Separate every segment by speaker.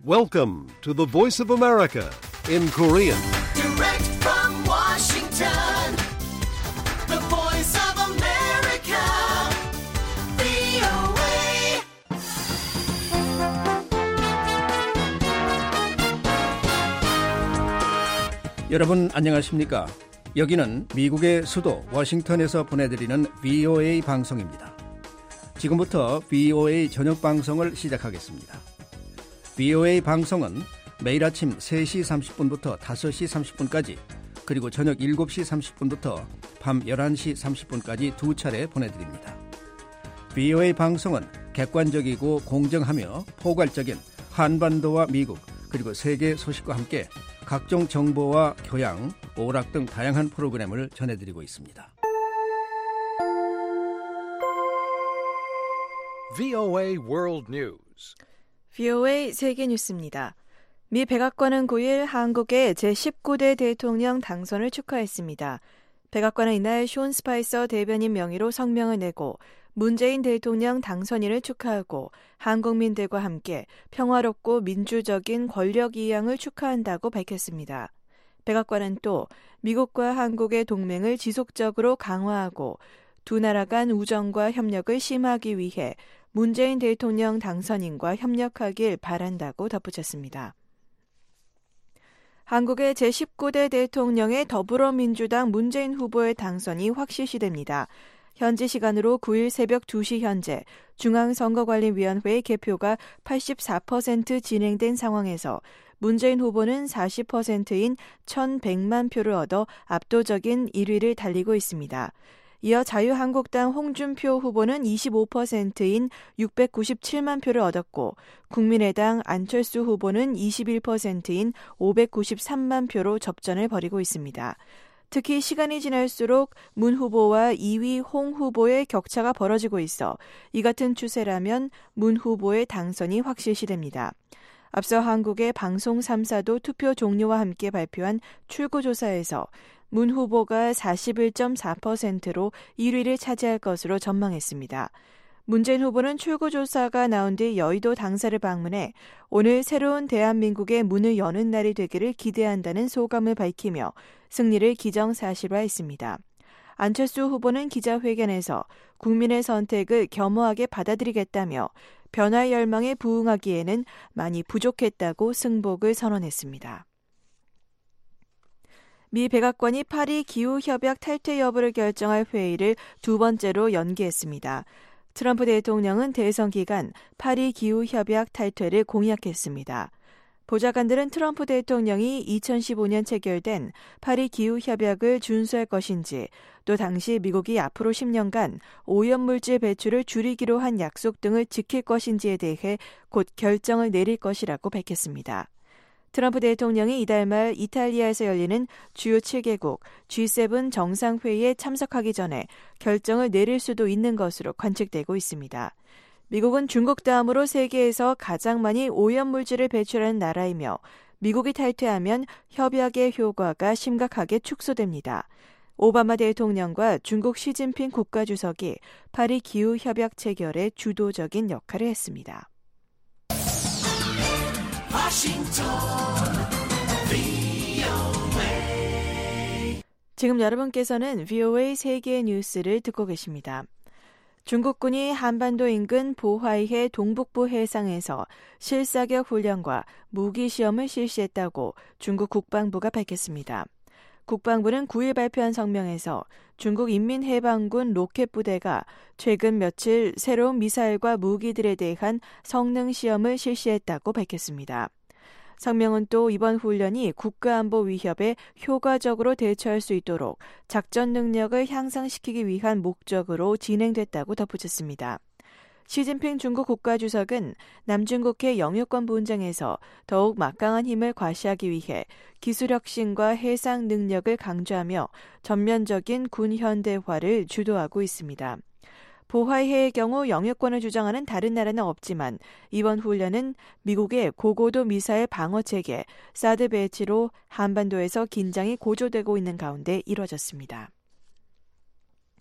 Speaker 1: Welcome to the Voice of America in Korean.
Speaker 2: Direct from Washington, the Voice of America, VOA.
Speaker 3: 여러분 안녕하십니까? 여기는 미국의 수도 워싱턴에서 보내드리는 VOA 방송입니다. 지금부터 VOA 저녁 방송을 시작하겠습니다. VOA 방송은 매일 아침 3시 30분부터 5시 30분까지 그리고 저녁 7시 30분부터 밤 11시 30분까지 두 차례 보내드립니다. VOA 방송은 객관적이고 공정하며 포괄적인 한반도와 미국 그리고 세계 소식과 함께 각종 정보와 교양, 오락 등 다양한 프로그램을 전해드리고 있습니다.
Speaker 1: VOA World News.
Speaker 4: VOA 세계 뉴스입니다. 미 백악관은 9일 한국의 제19대 대통령 당선을 축하했습니다. 백악관은 이날 숀 스파이서 대변인 명의로 성명을 내고 문재인 대통령 당선인을 축하하고 한국민들과 함께 평화롭고 민주적인 권력 이양을 축하한다고 밝혔습니다. 백악관은 또 미국과 한국의 동맹을 지속적으로 강화하고 두 나라 간 우정과 협력을 심화하기 위해 문재인 대통령 당선인과 협력하길 바란다고 덧붙였습니다. 한국의 제19대 대통령의 더불어민주당 문재인 후보의 당선이 확실시됩니다. 현지 시간으로 9일 새벽 2시 현재 중앙선거관리위원회의 개표가 84% 진행된 상황에서 문재인 후보는 40%인 1,100만 표를 얻어 압도적인 1위를 달리고 있습니다. 이어 자유한국당 홍준표 후보는 25%인 697만 표를 얻었고 국민의당 안철수 후보는 21%인 593만 표로 접전을 벌이고 있습니다. 특히 시간이 지날수록 문 후보와 2위 홍 후보의 격차가 벌어지고 있어 이 같은 추세라면 문 후보의 당선이 확실시됩니다. 앞서 한국의 방송 3사도 투표 종료와 함께 발표한 출구조사에서 문 후보가 41.4%로 1위를 차지할 것으로 전망했습니다. 문재인 후보는 출구조사가 나온 뒤 여의도 당사를 방문해 오늘 새로운 대한민국의 문을 여는 날이 되기를 기대한다는 소감을 밝히며 승리를 기정사실화했습니다. 안철수 후보는 기자회견에서 국민의 선택을 겸허하게 받아들이겠다며 변화의 열망에 부응하기에는 많이 부족했다고 승복을 선언했습니다. 미 백악관이 파리 기후협약 탈퇴 여부를 결정할 회의를 두 번째로 연기했습니다. 트럼프 대통령은 대선 기간 파리 기후협약 탈퇴를 공약했습니다. 보좌관들은 트럼프 대통령이 2015년 체결된 파리 기후협약을 준수할 것인지 또 당시 미국이 앞으로 10년간 오염물질 배출을 줄이기로 한 약속 등을 지킬 것인지에 대해 곧 결정을 내릴 것이라고 밝혔습니다. 트럼프 대통령이 이달 말 이탈리아에서 열리는 주요 7개국 G7 정상회의에 참석하기 전에 결정을 내릴 수도 있는 것으로 관측되고 있습니다. 미국은 중국 다음으로 세계에서 가장 많이 오염물질을 배출하는 나라이며 미국이 탈퇴하면 협약의 효과가 심각하게 축소됩니다. 오바마 대통령과 중국 시진핑 국가주석이 파리 기후협약 체결에 주도적인 역할을 했습니다. 지금 여러분께서는 VOA 세계 뉴스를 듣고 계십니다. 중국군이 한반도 인근 보하이해 동북부 해상에서 실사격 훈련과 무기 시험을 실시했다고 중국 국방부가 밝혔습니다. 국방부는 9일 발표한 성명에서 중국 인민해방군 로켓부대가 최근 며칠 새로운 미사일과 무기들에 대한 성능 시험을 실시했다고 밝혔습니다. 성명은 또 이번 훈련이 국가안보 위협에 효과적으로 대처할 수 있도록 작전 능력을 향상시키기 위한 목적으로 진행됐다고 덧붙였습니다. 시진핑 중국 국가주석은 남중국해 영유권 분쟁에서 더욱 막강한 힘을 과시하기 위해 기술혁신과 해상 능력을 강조하며 전면적인 군 현대화를 주도하고 있습니다. 보하이해의 경우 영유권을 주장하는 다른 나라는 없지만 이번 훈련은 미국의 고고도 미사일 방어체계 사드 배치로 한반도에서 긴장이 고조되고 있는 가운데 이뤄졌습니다.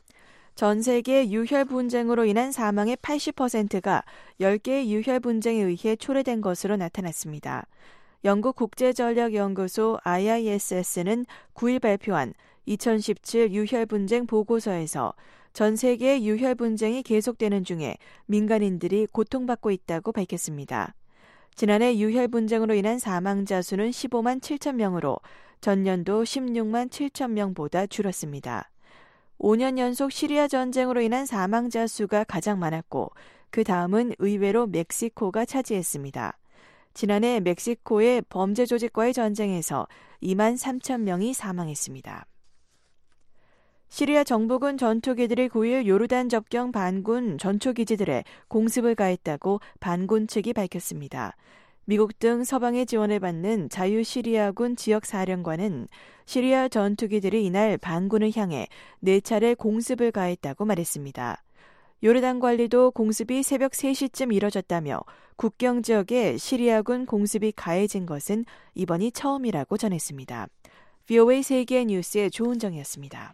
Speaker 4: 전 세계 유혈 분쟁으로 인한 사망의 80%가 10개의 유혈 분쟁에 의해 초래된 것으로 나타났습니다. 영국 국제전력연구소 IISS는 9일 발표한 2017 유혈 분쟁 보고서에서 전 세계의 유혈 분쟁이 계속되는 중에 민간인들이 고통받고 있다고 밝혔습니다. 지난해 유혈 분쟁으로 인한 사망자 수는 15만 7천 명으로 전년도 16만 7천 명보다 줄었습니다. 5년 연속 시리아 전쟁으로 인한 사망자 수가 가장 많았고 그 다음은 의외로 멕시코가 차지했습니다. 지난해 멕시코의 범죄 조직과의 전쟁에서 2만 3천 명이 사망했습니다. 시리아 정부군 전투기들이 9일 요르단 접경 반군 전초기지들에 공습을 가했다고 반군 측이 밝혔습니다. 미국 등 서방의 지원을 받는 자유시리아군 지역사령관은 시리아 전투기들이 이날 반군을 향해 4차례 공습을 가했다고 말했습니다. 요르단 관리도 공습이 새벽 3시쯤 이뤄졌다며 국경 지역에 시리아군 공습이 가해진 것은 이번이 처음이라고 전했습니다. VOA 세계 뉴스의 조은정이었습니다.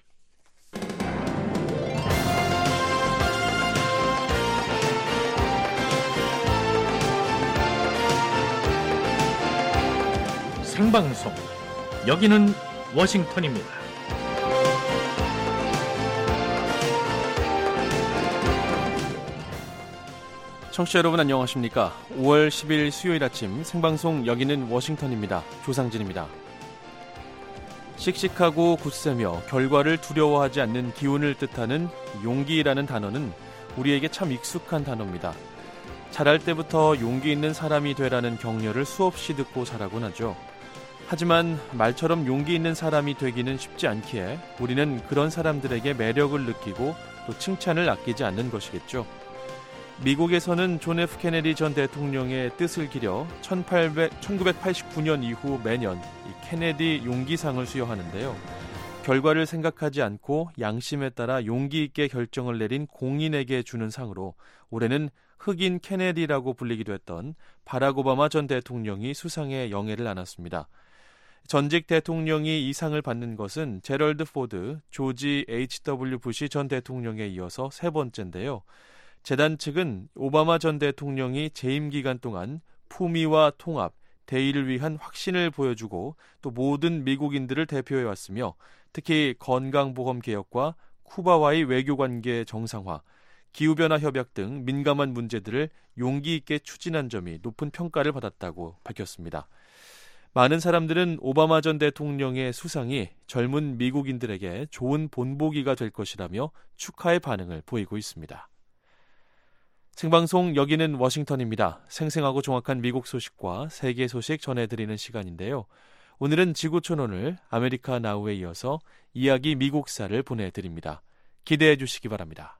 Speaker 5: 생방송 여기는 워싱턴입니다.
Speaker 6: 청취자 여러분 안녕하십니까? 5월 10일 수요일 아침 생방송 여기는 워싱턴입니다. 조상진입니다. 씩씩하고 굳세며 결과를 두려워하지 않는 기운을 뜻하는 용기라는 단어는 우리에게 참 익숙한 단어입니다. 자랄 때부터 용기 있는 사람이 되라는 격려를 수없이 듣고 자라곤 하죠. 하지만 말처럼 용기 있는 사람이 되기는 쉽지 않기에 우리는 그런 사람들에게 매력을 느끼고 또 칭찬을 아끼지 않는 것이겠죠. 미국에서는 존 F 케네디 전 대통령의 뜻을 기려 1989년 이후 매년 이 케네디 용기상을 수여하는데요. 결과를 생각하지 않고 양심에 따라 용기 있게 결정을 내린 공인에게 주는 상으로 올해는 흑인 케네디라고 불리기도 했던 바락 오바마 전 대통령이 수상의 영예를 안았습니다. 전직 대통령이 이 상을 받는 것은 제럴드 포드, 조지 H.W. 부시 전 대통령에 이어서 세 번째인데요. 재단 측은 오바마 전 대통령이 재임 기간 동안 품위와 통합, 대의를 위한 확신을 보여주고 또 모든 미국인들을 대표해왔으며 특히 건강보험 개혁과 쿠바와의 외교관계 정상화, 기후변화 협약 등 민감한 문제들을 용기 있게 추진한 점이 높은 평가를 받았다고 밝혔습니다. 많은 사람들은 오바마 전 대통령의 수상이 젊은 미국인들에게 좋은 본보기가 될 것이라며 축하의 반응을 보이고 있습니다. 생방송 여기는 워싱턴입니다. 생생하고 정확한 미국 소식과 세계 소식 전해드리는 시간인데요. 오늘은 지구촌오늘 아메리카 나우에 이어서 이야기 미국사를 보내드립니다. 기대해 주시기 바랍니다.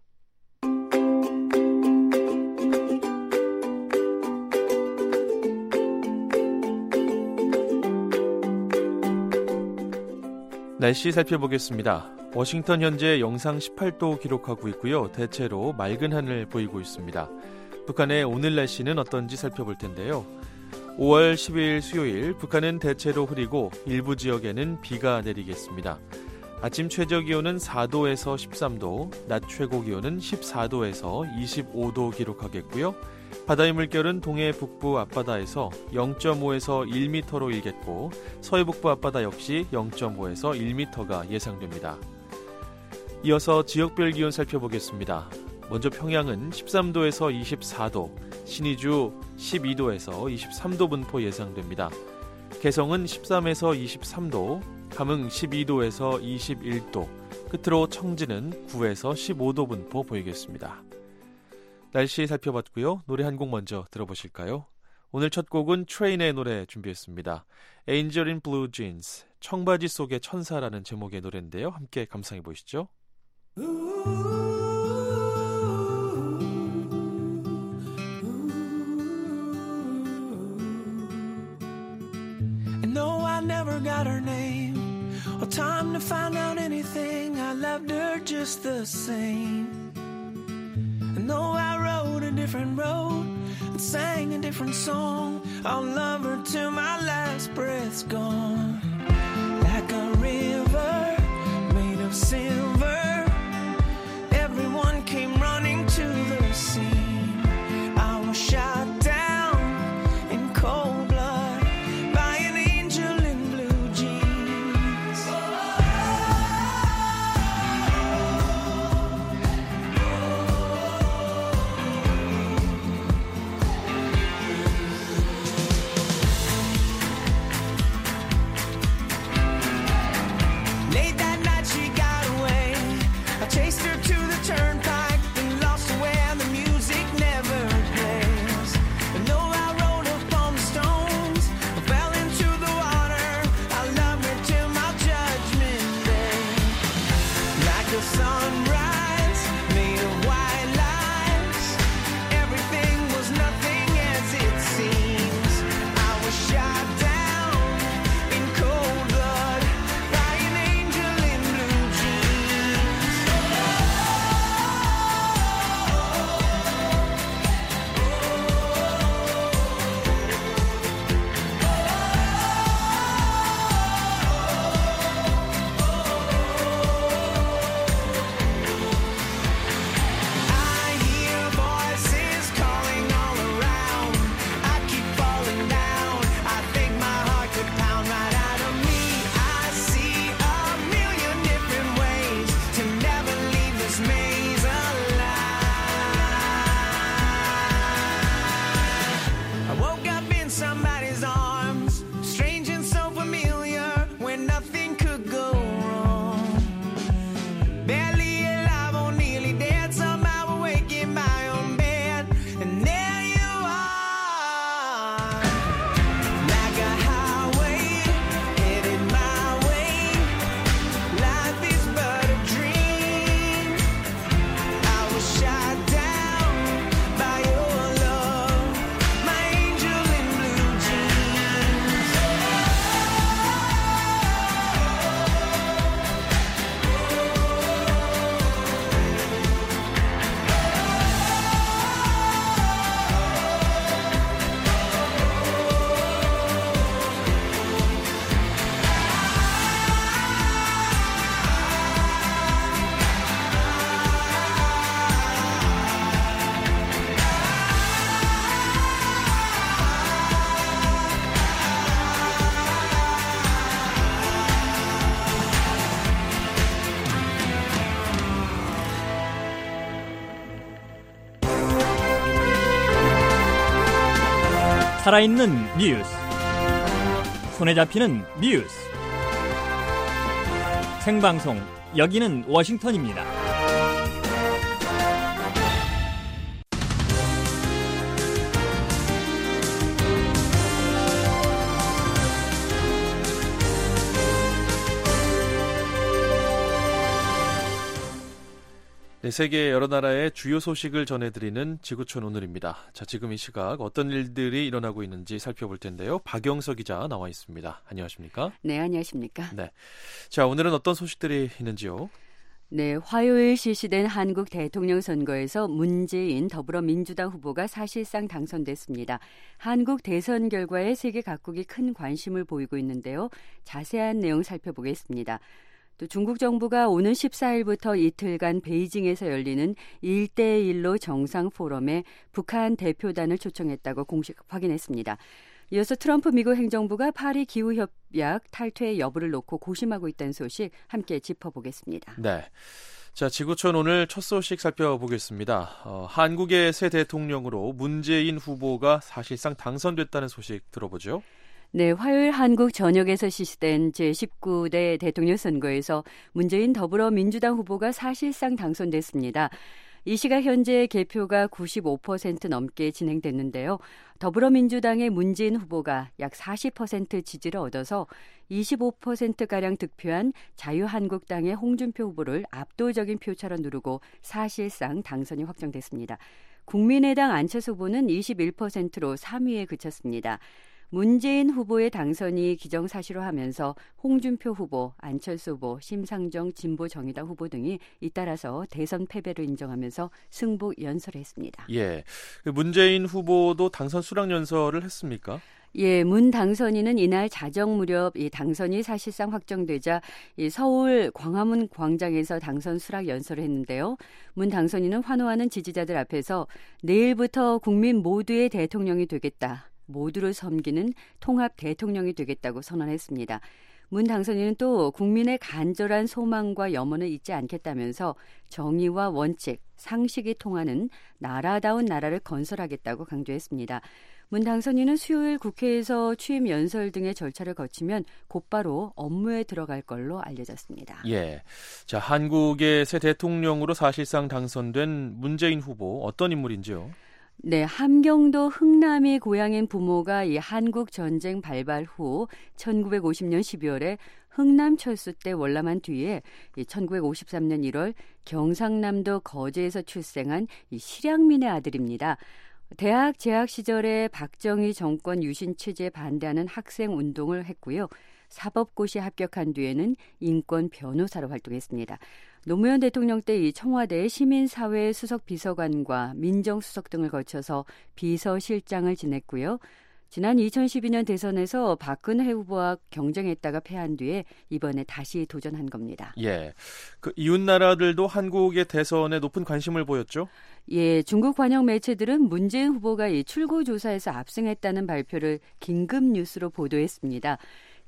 Speaker 6: 날씨 살펴보겠습니다. 워싱턴 현재 영상 18도 기록하고 있고요. 대체로 맑은 하늘 보이고 있습니다. 북한의 오늘 날씨는 어떤지 살펴볼 텐데요. 5월 10일 수요일 북한은 대체로 흐리고 일부 지역에는 비가 내리겠습니다. 아침 최저기온은 4도에서 13도, 낮 최고기온은 14도에서 25도 기록하겠고요. 바다의 물결은 동해 북부 앞바다에서 0.5에서 1m로 일겠고 서해 북부 앞바다 역시 0.5에서 1m가 예상됩니다. 이어서 지역별 기온 살펴보겠습니다. 먼저 평양은 13도에서 24도, 신의주 12도에서 23도 분포 예상됩니다. 개성은 13에서 23도, 함흥 12도에서 21도, 끝으로 청진은 9에서 15도 분포 보이겠습니다. 날씨 살펴봤고요. 노래 한 곡 먼저 들어보실까요? 오늘 첫 곡은 트레인의 노래 준비했습니다. Angel in Blue Jeans, 청바지 속의 천사라는 제목의 노래인데요. 함께 감상해 보시죠.
Speaker 7: No, I never got her name or time to find out anything. I loved her just the same. No, I rode a different road and sang a different song. I'll love her till my last breath's gone. Like a river made of silver, every somebody's arms, strange and so familiar, where nothing could go wrong. Barely alive or nearly dead, somehow awake in my own bed, and there you are, like a highway headed my way. Life is but a dream. I was shot down by your love, my angel in blue jeans.
Speaker 5: 살아있는 뉴스, 손에 잡히는 뉴스, 생방송, 여기는 워싱턴입니다.
Speaker 6: 네, 세계 여러 나라의 주요 소식을 전해드리는 지구촌 오늘입니다. 자, 지금 이 시각 어떤 일들이 일어나고 있는지 살펴볼 텐데요. 박영석 기자 나와 있습니다. 안녕하십니까?
Speaker 8: 네, 안녕하십니까?
Speaker 6: 네. 자, 오늘은 어떤 소식들이 있는지요?
Speaker 8: 네, 화요일 실시된 한국 대통령 선거에서 문재인 더불어민주당 후보가 사실상 당선됐습니다. 한국 대선 결과에 세계 각국이 큰 관심을 보이고 있는데요. 자세한 내용 살펴보겠습니다. 또 중국 정부가 오는 14일부터 이틀간 베이징에서 열리는 1대1로 정상 포럼에 북한 대표단을 초청했다고 공식 확인했습니다. 이어서 트럼프 미국 행정부가 파리 기후협약 탈퇴 여부를 놓고 고심하고 있다는 소식 함께 짚어보겠습니다.
Speaker 6: 네. 자, 지구촌 오늘 첫 소식 살펴보겠습니다. 한국의 새 대통령으로 문재인 후보가 사실상 당선됐다는 소식 들어보죠.
Speaker 8: 네, 화요일 한국 전역에서 실시된 제19대 대통령 선거에서 문재인 더불어민주당 후보가 사실상 당선됐습니다. 이 시각 현재 개표가 95% 넘게 진행됐는데요. 더불어민주당의 문재인 후보가 약 40% 지지를 얻어서 25%가량 득표한 자유한국당의 홍준표 후보를 압도적인 표차로 누르고 사실상 당선이 확정됐습니다. 국민의당 안철수 후보는 21%로 3위에 그쳤습니다. 문재인 후보의 당선이 기정사실화하면서 홍준표 후보, 안철수 후보, 심상정 진보정의당 후보 등이 잇따라서 대선 패배를 인정하면서 승부 연설을 했습니다.
Speaker 6: 예, 문재인 후보도 당선 수락 연설을 했습니까?
Speaker 8: 예, 문 당선인은 이날 자정 무렵 이 당선이 사실상 확정되자 이 서울 광화문 광장에서 당선 수락 연설을 했는데요. 문 당선인은 환호하는 지지자들 앞에서 내일부터 국민 모두의 대통령이 되겠다. 모두를 섬기는 통합 대통령이 되겠다고 선언했습니다. 문 당선인은 또 국민의 간절한 소망과 염원을 잊지 않겠다면서 정의와 원칙, 상식이 통하는 나라다운 나라를 건설하겠다고 강조했습니다. 문 당선인은 수요일 국회에서 취임 연설 등의 절차를 거치면 곧바로 업무에 들어갈 걸로 알려졌습니다.
Speaker 6: 예, 자, 한국의 새 대통령으로 사실상 당선된 문재인 후보 어떤 인물인지요?
Speaker 8: 네, 함경도 흥남이 고향인 부모가 이 한국 전쟁 발발 후 1950년 12월에 흥남 철수 때 월남한 뒤에 1953년 1월 경상남도 거제에서 출생한 이 실향민의 아들입니다. 대학 재학 시절에 박정희 정권 유신 체제에 반대하는 학생 운동을 했고요. 사법고시에 합격한 뒤에는 인권 변호사로 활동했습니다. 노무현 대통령 때 이 청와대 시민사회 수석 비서관과 민정수석 등을 거쳐서 비서실장을 지냈고요. 지난 2012년 대선에서 박근혜 후보와 경쟁했다가 패한 뒤에 이번에 다시 도전한 겁니다.
Speaker 6: 예, 그 이웃 나라들도 한국의 대선에 높은 관심을 보였죠?
Speaker 8: 예, 중국 관영 매체들은 문재인 후보가 이 출구조사에서 압승했다는 발표를 긴급 뉴스로 보도했습니다.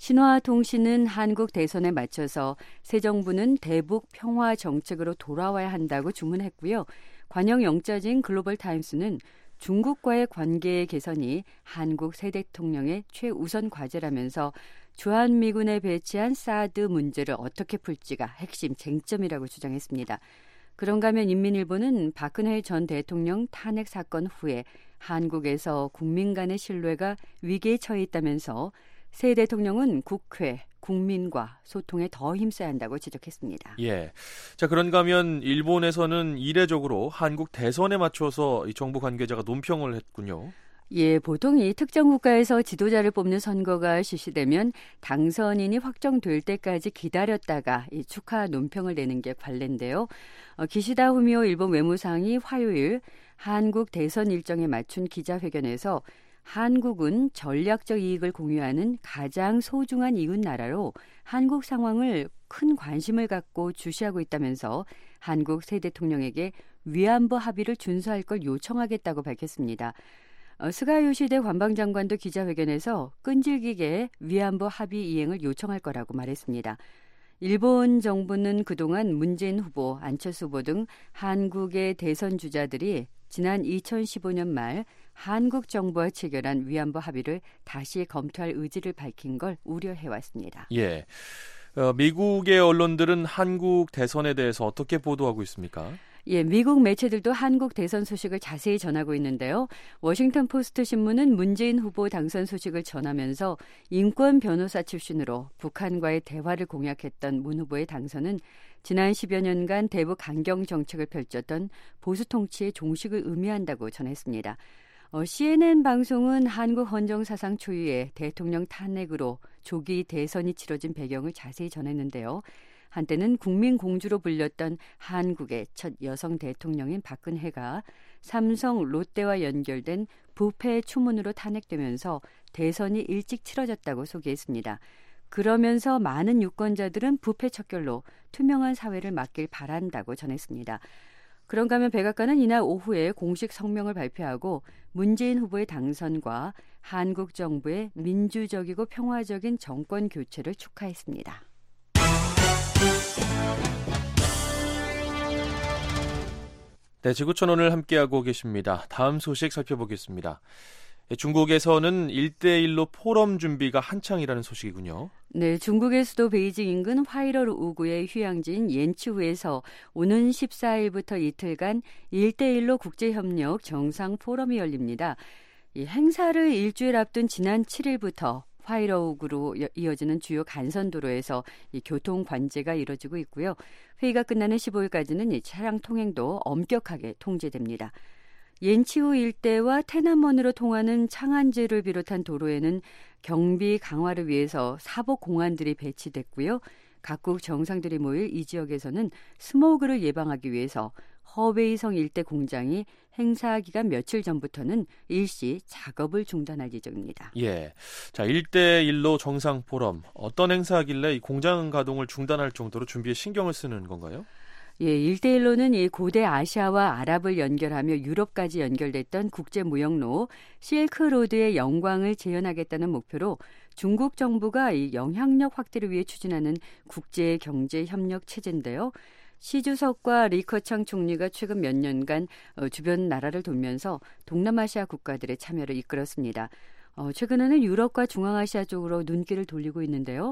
Speaker 8: 신화통신은 한국 대선에 맞춰서 새 정부는 대북 평화 정책으로 돌아와야 한다고 주문했고요. 관영 영자진 글로벌타임스는 중국과의 관계 개선이 한국 새 대통령의 최우선 과제라면서 주한미군에 배치한 사드 문제를 어떻게 풀지가 핵심 쟁점이라고 주장했습니다. 그런가 하면 인민일보는 박근혜 전 대통령 탄핵 사건 후에 한국에서 국민 간의 신뢰가 위기에 처해 있다면서 새 대통령은 국회, 국민과 소통에 더 힘써야 한다고 지적했습니다.
Speaker 6: 예. 자, 그런가 하면 일본에서는 이례적으로 한국 대선에 맞춰서 이 정부 관계자가 논평을 했군요.
Speaker 8: 예, 보통 이 특정 국가에서 지도자를 뽑는 선거가 실시되면 당선인이 확정될 때까지 기다렸다가 이 축하 논평을 내는 게 관례인데요. 기시다 후미오 일본 외무상이 화요일 한국 대선 일정에 맞춘 기자회견에서 한국은 전략적 이익을 공유하는 가장 소중한 이웃 나라로 한국 상황을 큰 관심을 갖고 주시하고 있다면서 한국 새 대통령에게 위안부 합의를 준수할 걸 요청하겠다고 밝혔습니다. 스가 요시대 관방장관도 기자회견에서 끈질기게 위안부 합의 이행을 요청할 거라고 말했습니다. 일본 정부는 그동안 문재인 후보, 안철수 후보 등 한국의 대선 주자들이 지난 2015년 말 한국 정부와 체결한 위안부 합의를 다시 검토할 의지를 밝힌 걸 우려해왔습니다.
Speaker 6: 예, 미국의 언론들은 한국 대선에 대해서 어떻게 보도하고 있습니까?
Speaker 8: 예, 미국 매체들도 한국 대선 소식을 자세히 전하고 있는데요. 워싱턴 포스트 신문은 문재인 후보 당선 소식을 전하면서 인권 변호사 출신으로 북한과의 대화를 공약했던 문 후보의 당선은 지난 10여 년간 대북 강경 정책을 펼쳤던 보수 통치의 종식을 의미한다고 전했습니다. CNN 방송은 한국 헌정사상 초유의 대통령 탄핵으로 조기 대선이 치러진 배경을 자세히 전했는데요. 한때는 국민 공주로 불렸던 한국의 첫 여성 대통령인 박근혜가 삼성, 롯데와 연결된 부패 추문으로 탄핵되면서 대선이 일찍 치러졌다고 소개했습니다. 그러면서 많은 유권자들은 부패 척결로 투명한 사회를 맞길 바란다고 전했습니다. 그런가 하면 백악관은 이날 오후에 공식 성명을 발표하고 문재인 후보의 당선과 한국 정부의 민주적이고 평화적인 정권 교체를 축하했습니다.
Speaker 6: 네, 지구촌 오늘 함께하고 계십니다. 다음 소식 살펴보겠습니다. 중국에서는 1대1로 포럼 준비가 한창이라는 소식이군요.
Speaker 8: 네, 중국의 수도 베이징 인근 화이러우구의 휴양지인 옌치우에서 오는 14일부터 이틀간 1대1로 국제협력 정상 포럼이 열립니다. 이 행사를 일주일 앞둔 지난 7일부터 화이러우구로 이어지는 주요 간선도로에서 이 교통 관제가 이뤄지고 있고요. 회의가 끝나는 15일까지는 이 차량 통행도 엄격하게 통제됩니다. 옌치우 일대와 테난먼으로 통하는 창안제를 비롯한 도로에는 경비 강화를 위해서 사복 공안들이 배치됐고요. 각국 정상들이 모일 이 지역에서는 스모그를 예방하기 위해서 허웨이성 일대 공장이 행사 기간 며칠 전부터는 일시 작업을 중단할 예정입니다.
Speaker 6: 예, 자 1대1로 정상 포럼 어떤 행사하길래 이 공장 가동을 중단할 정도로 준비에 신경을 쓰는 건가요?
Speaker 8: 예, 1대1로는 이 고대 아시아와 아랍을 연결하며 유럽까지 연결됐던 국제무역로 실크로드의 영광을 재현하겠다는 목표로 중국 정부가 이 영향력 확대를 위해 추진하는 국제경제협력 체제인데요. 시 주석과 리커창 총리가 최근 몇 년간 주변 나라를 돌면서 동남아시아 국가들의 참여를 이끌었습니다. 최근에는 유럽과 중앙아시아 쪽으로 눈길을 돌리고 있는데요.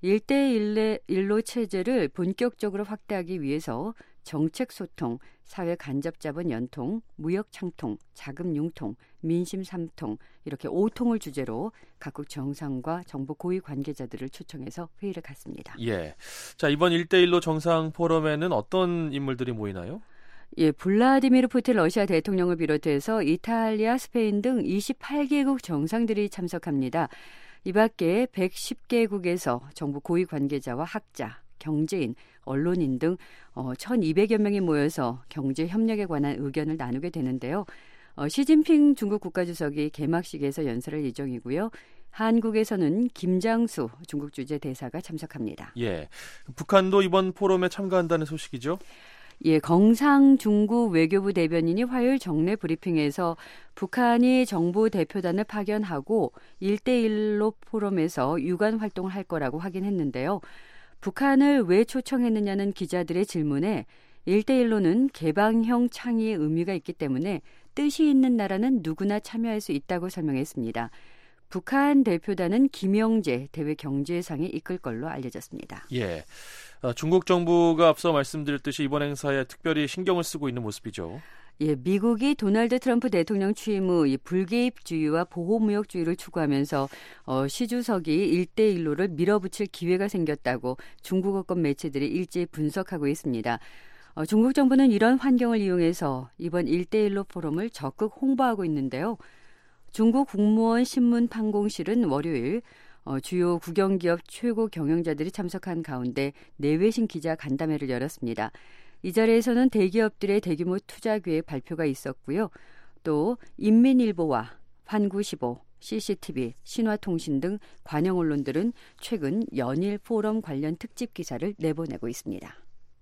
Speaker 8: 1대1로 체제를 본격적으로 확대하기 위해서 정책 소통, 사회 간접 자본 연통, 무역 창통, 자금 융통, 민심 3통 이렇게 5통을 주제로 각국 정상과 정부 고위 관계자들을 초청해서 회의를 갖습니다.
Speaker 6: 예, 자 이번 1대1로 정상 포럼에는 어떤 인물들이 모이나요?
Speaker 8: 예, 블라디미르 푸틴 러시아 대통령을 비롯해서 이탈리아, 스페인 등 28개국 정상들이 참석합니다. 이 밖에 110개국에서 정부 고위 관계자와 학자, 경제인, 언론인 등 1,200여 명이 모여서 경제 협력에 관한 의견을 나누게 되는데요. 시진핑 중국 국가주석이 개막식에서 연설할 예정이고요. 한국에서는 김장수 중국 주재 대사가 참석합니다.
Speaker 6: 예, 북한도 이번 포럼에 참가한다는 소식이죠?
Speaker 8: 예, 경상 중국 외교부 대변인이 화요일 정례 브리핑에서 북한이 정부 대표단을 파견하고 1대1로 포럼에서 유관 활동을 할 거라고 확인했는데요. 북한을 왜 초청했느냐는 기자들의 질문에 1대1로는 개방형 창의의 의미가 있기 때문에 뜻이 있는 나라는 누구나 참여할 수 있다고 설명했습니다. 북한 대표단은 김영재 대외 경제상이 이끌 걸로 알려졌습니다.
Speaker 6: 예, 중국 정부가 앞서 말씀드렸듯이 이번 행사에 특별히 신경을 쓰고 있는 모습이죠.
Speaker 8: 예, 미국이 도널드 트럼프 대통령 취임 후 이 불개입주의와 보호무역주의를 추구하면서 시 주석이 1대1로를 밀어붙일 기회가 생겼다고 중국어권 매체들이 일제히 분석하고 있습니다. 중국 정부는 이런 환경을 이용해서 이번 1대1로 포럼을 적극 홍보하고 있는데요. 중국 국무원 신문판공실은 월요일 주요 국영기업 최고 경영자들이 참석한 가운데 내외신 기자 간담회를 열었습니다. 이 자리에서는 대기업들의 대규모 투자 계획 발표가 있었고요. 또 인민일보와 환구시보, CCTV, 신화통신 등 관영 언론들은 최근 연일 포럼 관련 특집 기사를 내보내고 있습니다.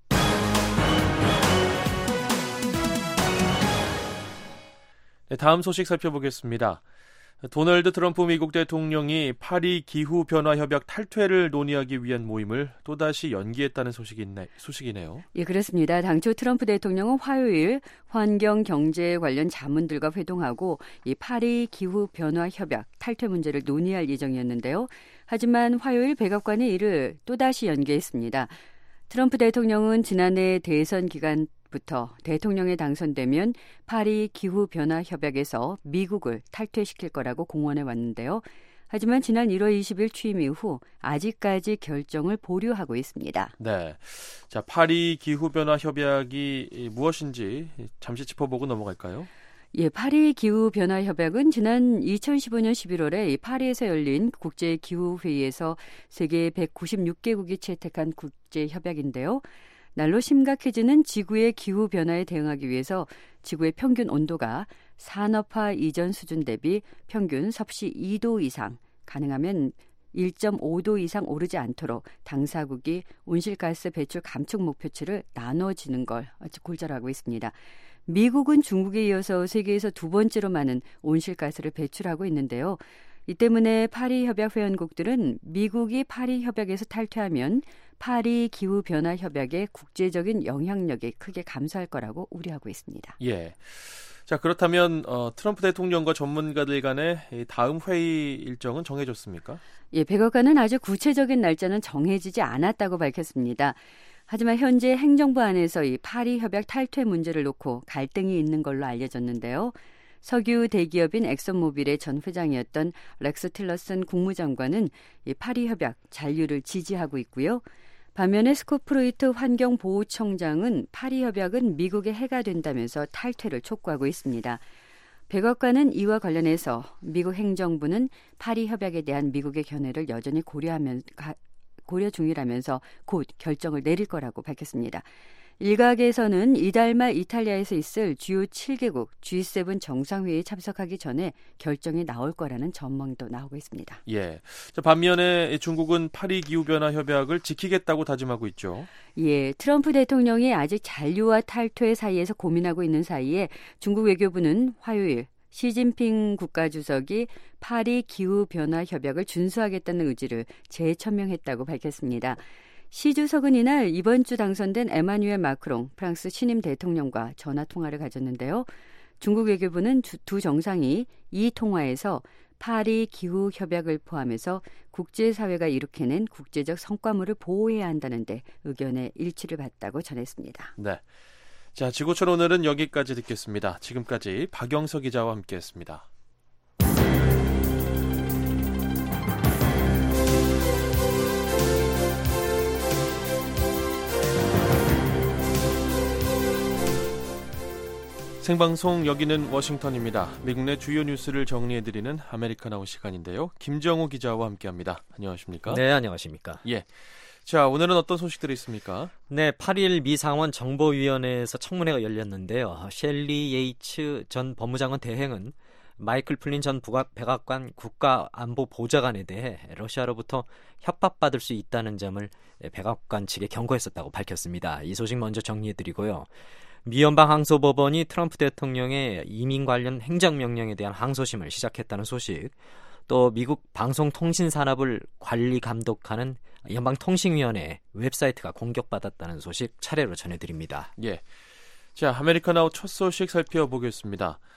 Speaker 6: 네, 다음 소식 살펴보겠습니다. 도널드 트럼프 미국 대통령이 파리 기후변화협약 탈퇴를 논의하기 위한 모임을 또다시 연기했다는 소식이네요.
Speaker 8: 예, 그렇습니다. 당초 트럼프 대통령은 화요일 환경, 경제 관련 자문들과 회동하고 이 파리 기후변화협약 탈퇴 문제를 논의할 예정이었는데요. 하지만 화요일 백악관이 이를 또다시 연기했습니다. 트럼프 대통령은 지난해 대선 기간부터 대통령에 당선되면 파리 기후변화협약에서 미국을 탈퇴시킬 거라고 공언해 왔는데요. 하지만 지난 1월 20일 취임 이후 아직까지 결정을 보류하고 있습니다.
Speaker 6: 네, 자, 파리 기후변화협약이 무엇인지 잠시 짚어보고 넘어갈까요?
Speaker 8: 예, 파리 기후변화협약은 지난 2015년 11월에 이 파리에서 열린 국제기후회의에서 세계 196개국이 채택한 국제협약인데요. 날로 심각해지는 지구의 기후변화에 대응하기 위해서 지구의 평균 온도가 산업화 이전 수준 대비 평균 섭씨 2도 이상, 가능하면 1.5도 이상 오르지 않도록 당사국이 온실가스 배출 감축 목표치를 나눠지는 걸 골자하고 있습니다. 미국은 중국에 이어서 세계에서 두 번째로 많은 온실가스를 배출하고 있는데요. 이 때문에 파리협약 회원국들은 미국이 파리협약에서 탈퇴하면 파리 기후변화협약의 국제적인 영향력이 크게 감소할 거라고 우려하고 있습니다.
Speaker 6: 예. 자, 그렇다면 트럼프 대통령과 전문가들 간의 다음 회의 일정은 정해졌습니까?
Speaker 8: 예, 백악관은 아주 구체적인 날짜는 정해지지 않았다고 밝혔습니다. 하지만 현재 행정부 안에서 이 파리 협약 탈퇴 문제를 놓고 갈등이 있는 걸로 알려졌는데요. 석유 대기업인 엑선모빌의 전 회장이었던 렉스 틸러슨 국무장관은 이 파리 협약 잔류를 지지하고 있고요. 반면에 스콧 프루이트 환경보호청장은 파리 협약은 미국의 해가 된다면서 탈퇴를 촉구하고 있습니다. 백악관은 이와 관련해서 미국 행정부는 파리 협약에 대한 미국의 견해를 여전히 고려 중이라면서 곧 결정을 내릴 거라고 밝혔습니다. 일각에서는 이달 말 이탈리아에서 있을 주요 7개국 G7 정상회의에 참석하기 전에 결정이 나올 거라는 전망도 나오고 있습니다.
Speaker 6: 예. 자, 반면에 중국은 파리 기후변화 협약을 지키겠다고 다짐하고 있죠.
Speaker 8: 예, 트럼프 대통령이 아직 잔류와 탈퇴 사이에서 고민하고 있는 사이에 중국 외교부는 화요일 시진핑 국가주석이 파리 기후변화 협약을 준수하겠다는 의지를 재천명했다고 밝혔습니다. 시 주석은 이날 이번 주 당선된 에마뉴엘 마크롱 프랑스 신임 대통령과 전화통화를 가졌는데요. 중국 외교부는 두 정상이 이 통화에서 파리 기후협약을 포함해서 국제사회가 일으켜낸 국제적 성과물을 보호해야 한다는 데 의견의 일치를 봤다고 전했습니다.
Speaker 6: 네. 자, 지구촌 오늘은 여기까지 듣겠습니다. 지금까지 박영석 기자와 함께했습니다. 생방송 여기는 워싱턴입니다. 미국 내 주요 뉴스를 정리해드리는 아메리카나우 시간인데요. 김정우 기자와 함께합니다. 안녕하십니까?
Speaker 9: 네, 안녕하십니까?
Speaker 6: 예. 자, 오늘은 어떤 소식들이 있습니까?
Speaker 9: 네, 8일 미 상원 정보위원회에서 청문회가 열렸는데요. 셸리 예이츠 전 법무장관 대행은 마이클 플린 전 백악관 국가안보보좌관에 대해 러시아로부터 협박받을 수 있다는 점을 백악관 측에 경고했었다고 밝혔습니다. 이 소식 먼저 정리해드리고요. 미 연방항소법원이 트럼프 대통령의 이민 관련 행정명령에 대한 항소심을 시작했다는 소식, 또 미국 방송통신산업을 관리 감독하는 연방통신위원회 웹사이트가 공격받았다는 소식 차례로 전해드립니다.
Speaker 6: 예. 자, 아메리카나우 첫 소식 살펴보겠습니다.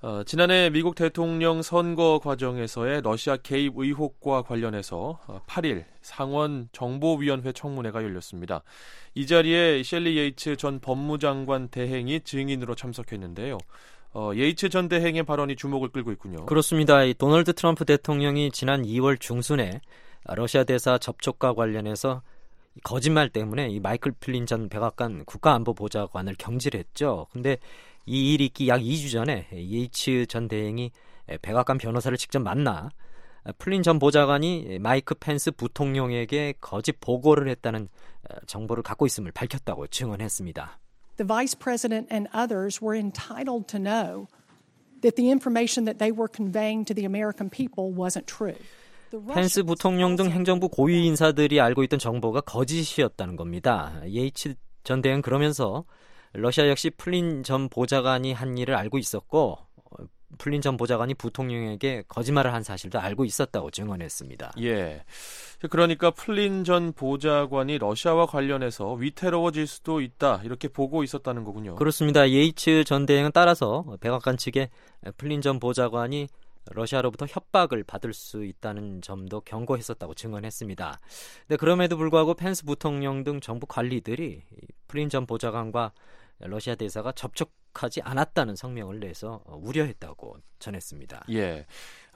Speaker 6: 지난해 미국 대통령 선거 과정에서의 러시아 개입 의혹과 관련해서 8일 상원 정보위원회 청문회가 열렸습니다. 이 자리에 셸리 예이츠 전 법무장관 대행이 증인으로 참석했는데요. 예이츠 전 대행의 발언이 주목을 끌고 있군요.
Speaker 9: 그렇습니다. 이 도널드 트럼프 대통령이 지난 2월 중순에 러시아 대사 접촉과 관련해서 거짓말 때문에 이 마이클 플린 전 백악관 국가안보보좌관을 경질했죠. 근데 이 일이 있기 약 2주 전에 예이츠 전 대행이 백악관 변호사를 직접 만나 플린 전 보좌관이 마이크 펜스 부통령에게 거짓 보고를 했다는 정보를 갖고 있음을 밝혔다고 증언했습니다.
Speaker 10: The vice president and others were entitled to know that the information that they were conveying to the American people wasn't true.
Speaker 9: 펜스 부통령 등 행정부 고위 인사들이 알고 있던 정보가 거짓이었다는 겁니다. 예이츠 전 대행은 그러면서 러시아 역시 플린 전 보좌관이 한 일을 알고 있었고 플린 전 보좌관이 부통령에게 거짓말을 한 사실도 알고 있었다고 증언했습니다.
Speaker 6: 예, 그러니까 플린 전 보좌관이 러시아와 관련해서 위태로워질 수도 있다 이렇게 보고 있었다는 거군요.
Speaker 9: 그렇습니다. 예이츠 전 대행은 따라서 백악관 측에 플린 전 보좌관이 러시아로부터 협박을 받을 수 있다는 점도 경고했었다고 증언했습니다. 근데 그럼에도 불구하고 펜스 부통령 등 정부 관리들이 플린 전 보좌관과 러시아 대사가 접촉하지 않았다는 성명을 내서 우려했다고 전했습니다.
Speaker 6: 예,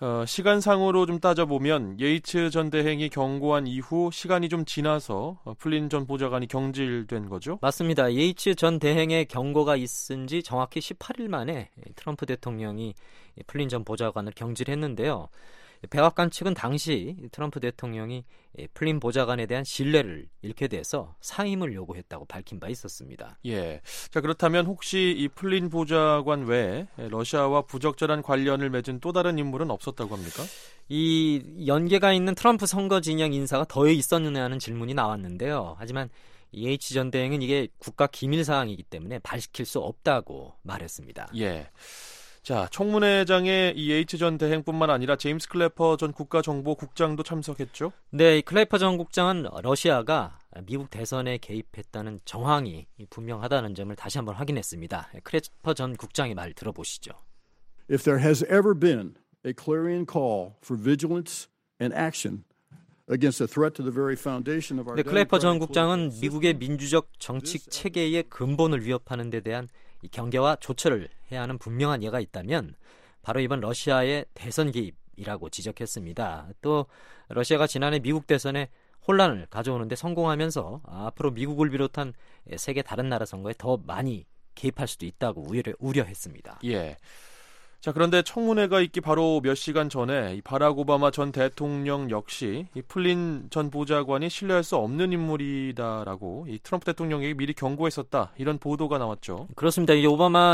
Speaker 6: 시간상으로 좀 따져보면 예이츠 전 대행이 경고한 이후 시간이 좀 지나서 플린 전 보좌관이 경질된 거죠?
Speaker 9: 맞습니다. 예이츠 전 대행의 경고가 있은 지 정확히 18일 만에 트럼프 대통령이 플린 전 보좌관을 경질했는데요. 백악관 측은 당시 트럼프 대통령이 플린 보좌관에 대한 신뢰를 잃게 돼서 사임을 요구했다고 밝힌 바 있었습니다.
Speaker 6: 예, 자 그렇다면 혹시 이 플린 보좌관 외에 러시아와 부적절한 관련을 맺은 또 다른 인물은 없었다고 합니까?
Speaker 9: 이 연계가 있는 트럼프 선거 진영 인사가 더 있었느냐는 질문이 나왔는데요. 하지만 예이츠 전 대행은 이게 국가 기밀 사항이기 때문에 밝힐 수 없다고 말했습니다.
Speaker 6: 예. 자, 청문회장에 이 예이츠 전 대행뿐만 아니라 제임스 클래퍼 전 국가정보국장도 참석했죠?
Speaker 9: 네, 클래퍼 전 국장은 러시아가 미국 대선에 개입했다는 정황이 분명하다는 점을 다시 한번 확인했습니다. 클래퍼 전 국장의 말 들어보시죠.
Speaker 11: If there has ever been a clarion call for vigilance and action against the threat to the very foundation of our
Speaker 9: 클래퍼 전 국장은 미국의 민주적 정치 체계의 근본을 위협하는 데 대한 이 경계와 조처를 해야 하는 분명한 예가 있다면 바로 이번 러시아의 대선 개입이라고 지적했습니다. 또 러시아가 지난해 미국 대선에 혼란을 가져오는데 성공하면서 앞으로 미국을 비롯한 세계 다른 나라 선거에 더 많이 개입할 수도 있다고 우려했습니다.
Speaker 6: 예. 자, 그런데 청문회가 있기 바로 몇 시간 전에 이 바락 오바마 전 대통령 역시 이 플린 전 보좌관이 신뢰할 수 없는 인물이다라고 이 트럼프 대통령에게 미리 경고했었다. 이런 보도가 나왔죠.
Speaker 9: 그렇습니다. 이 오바마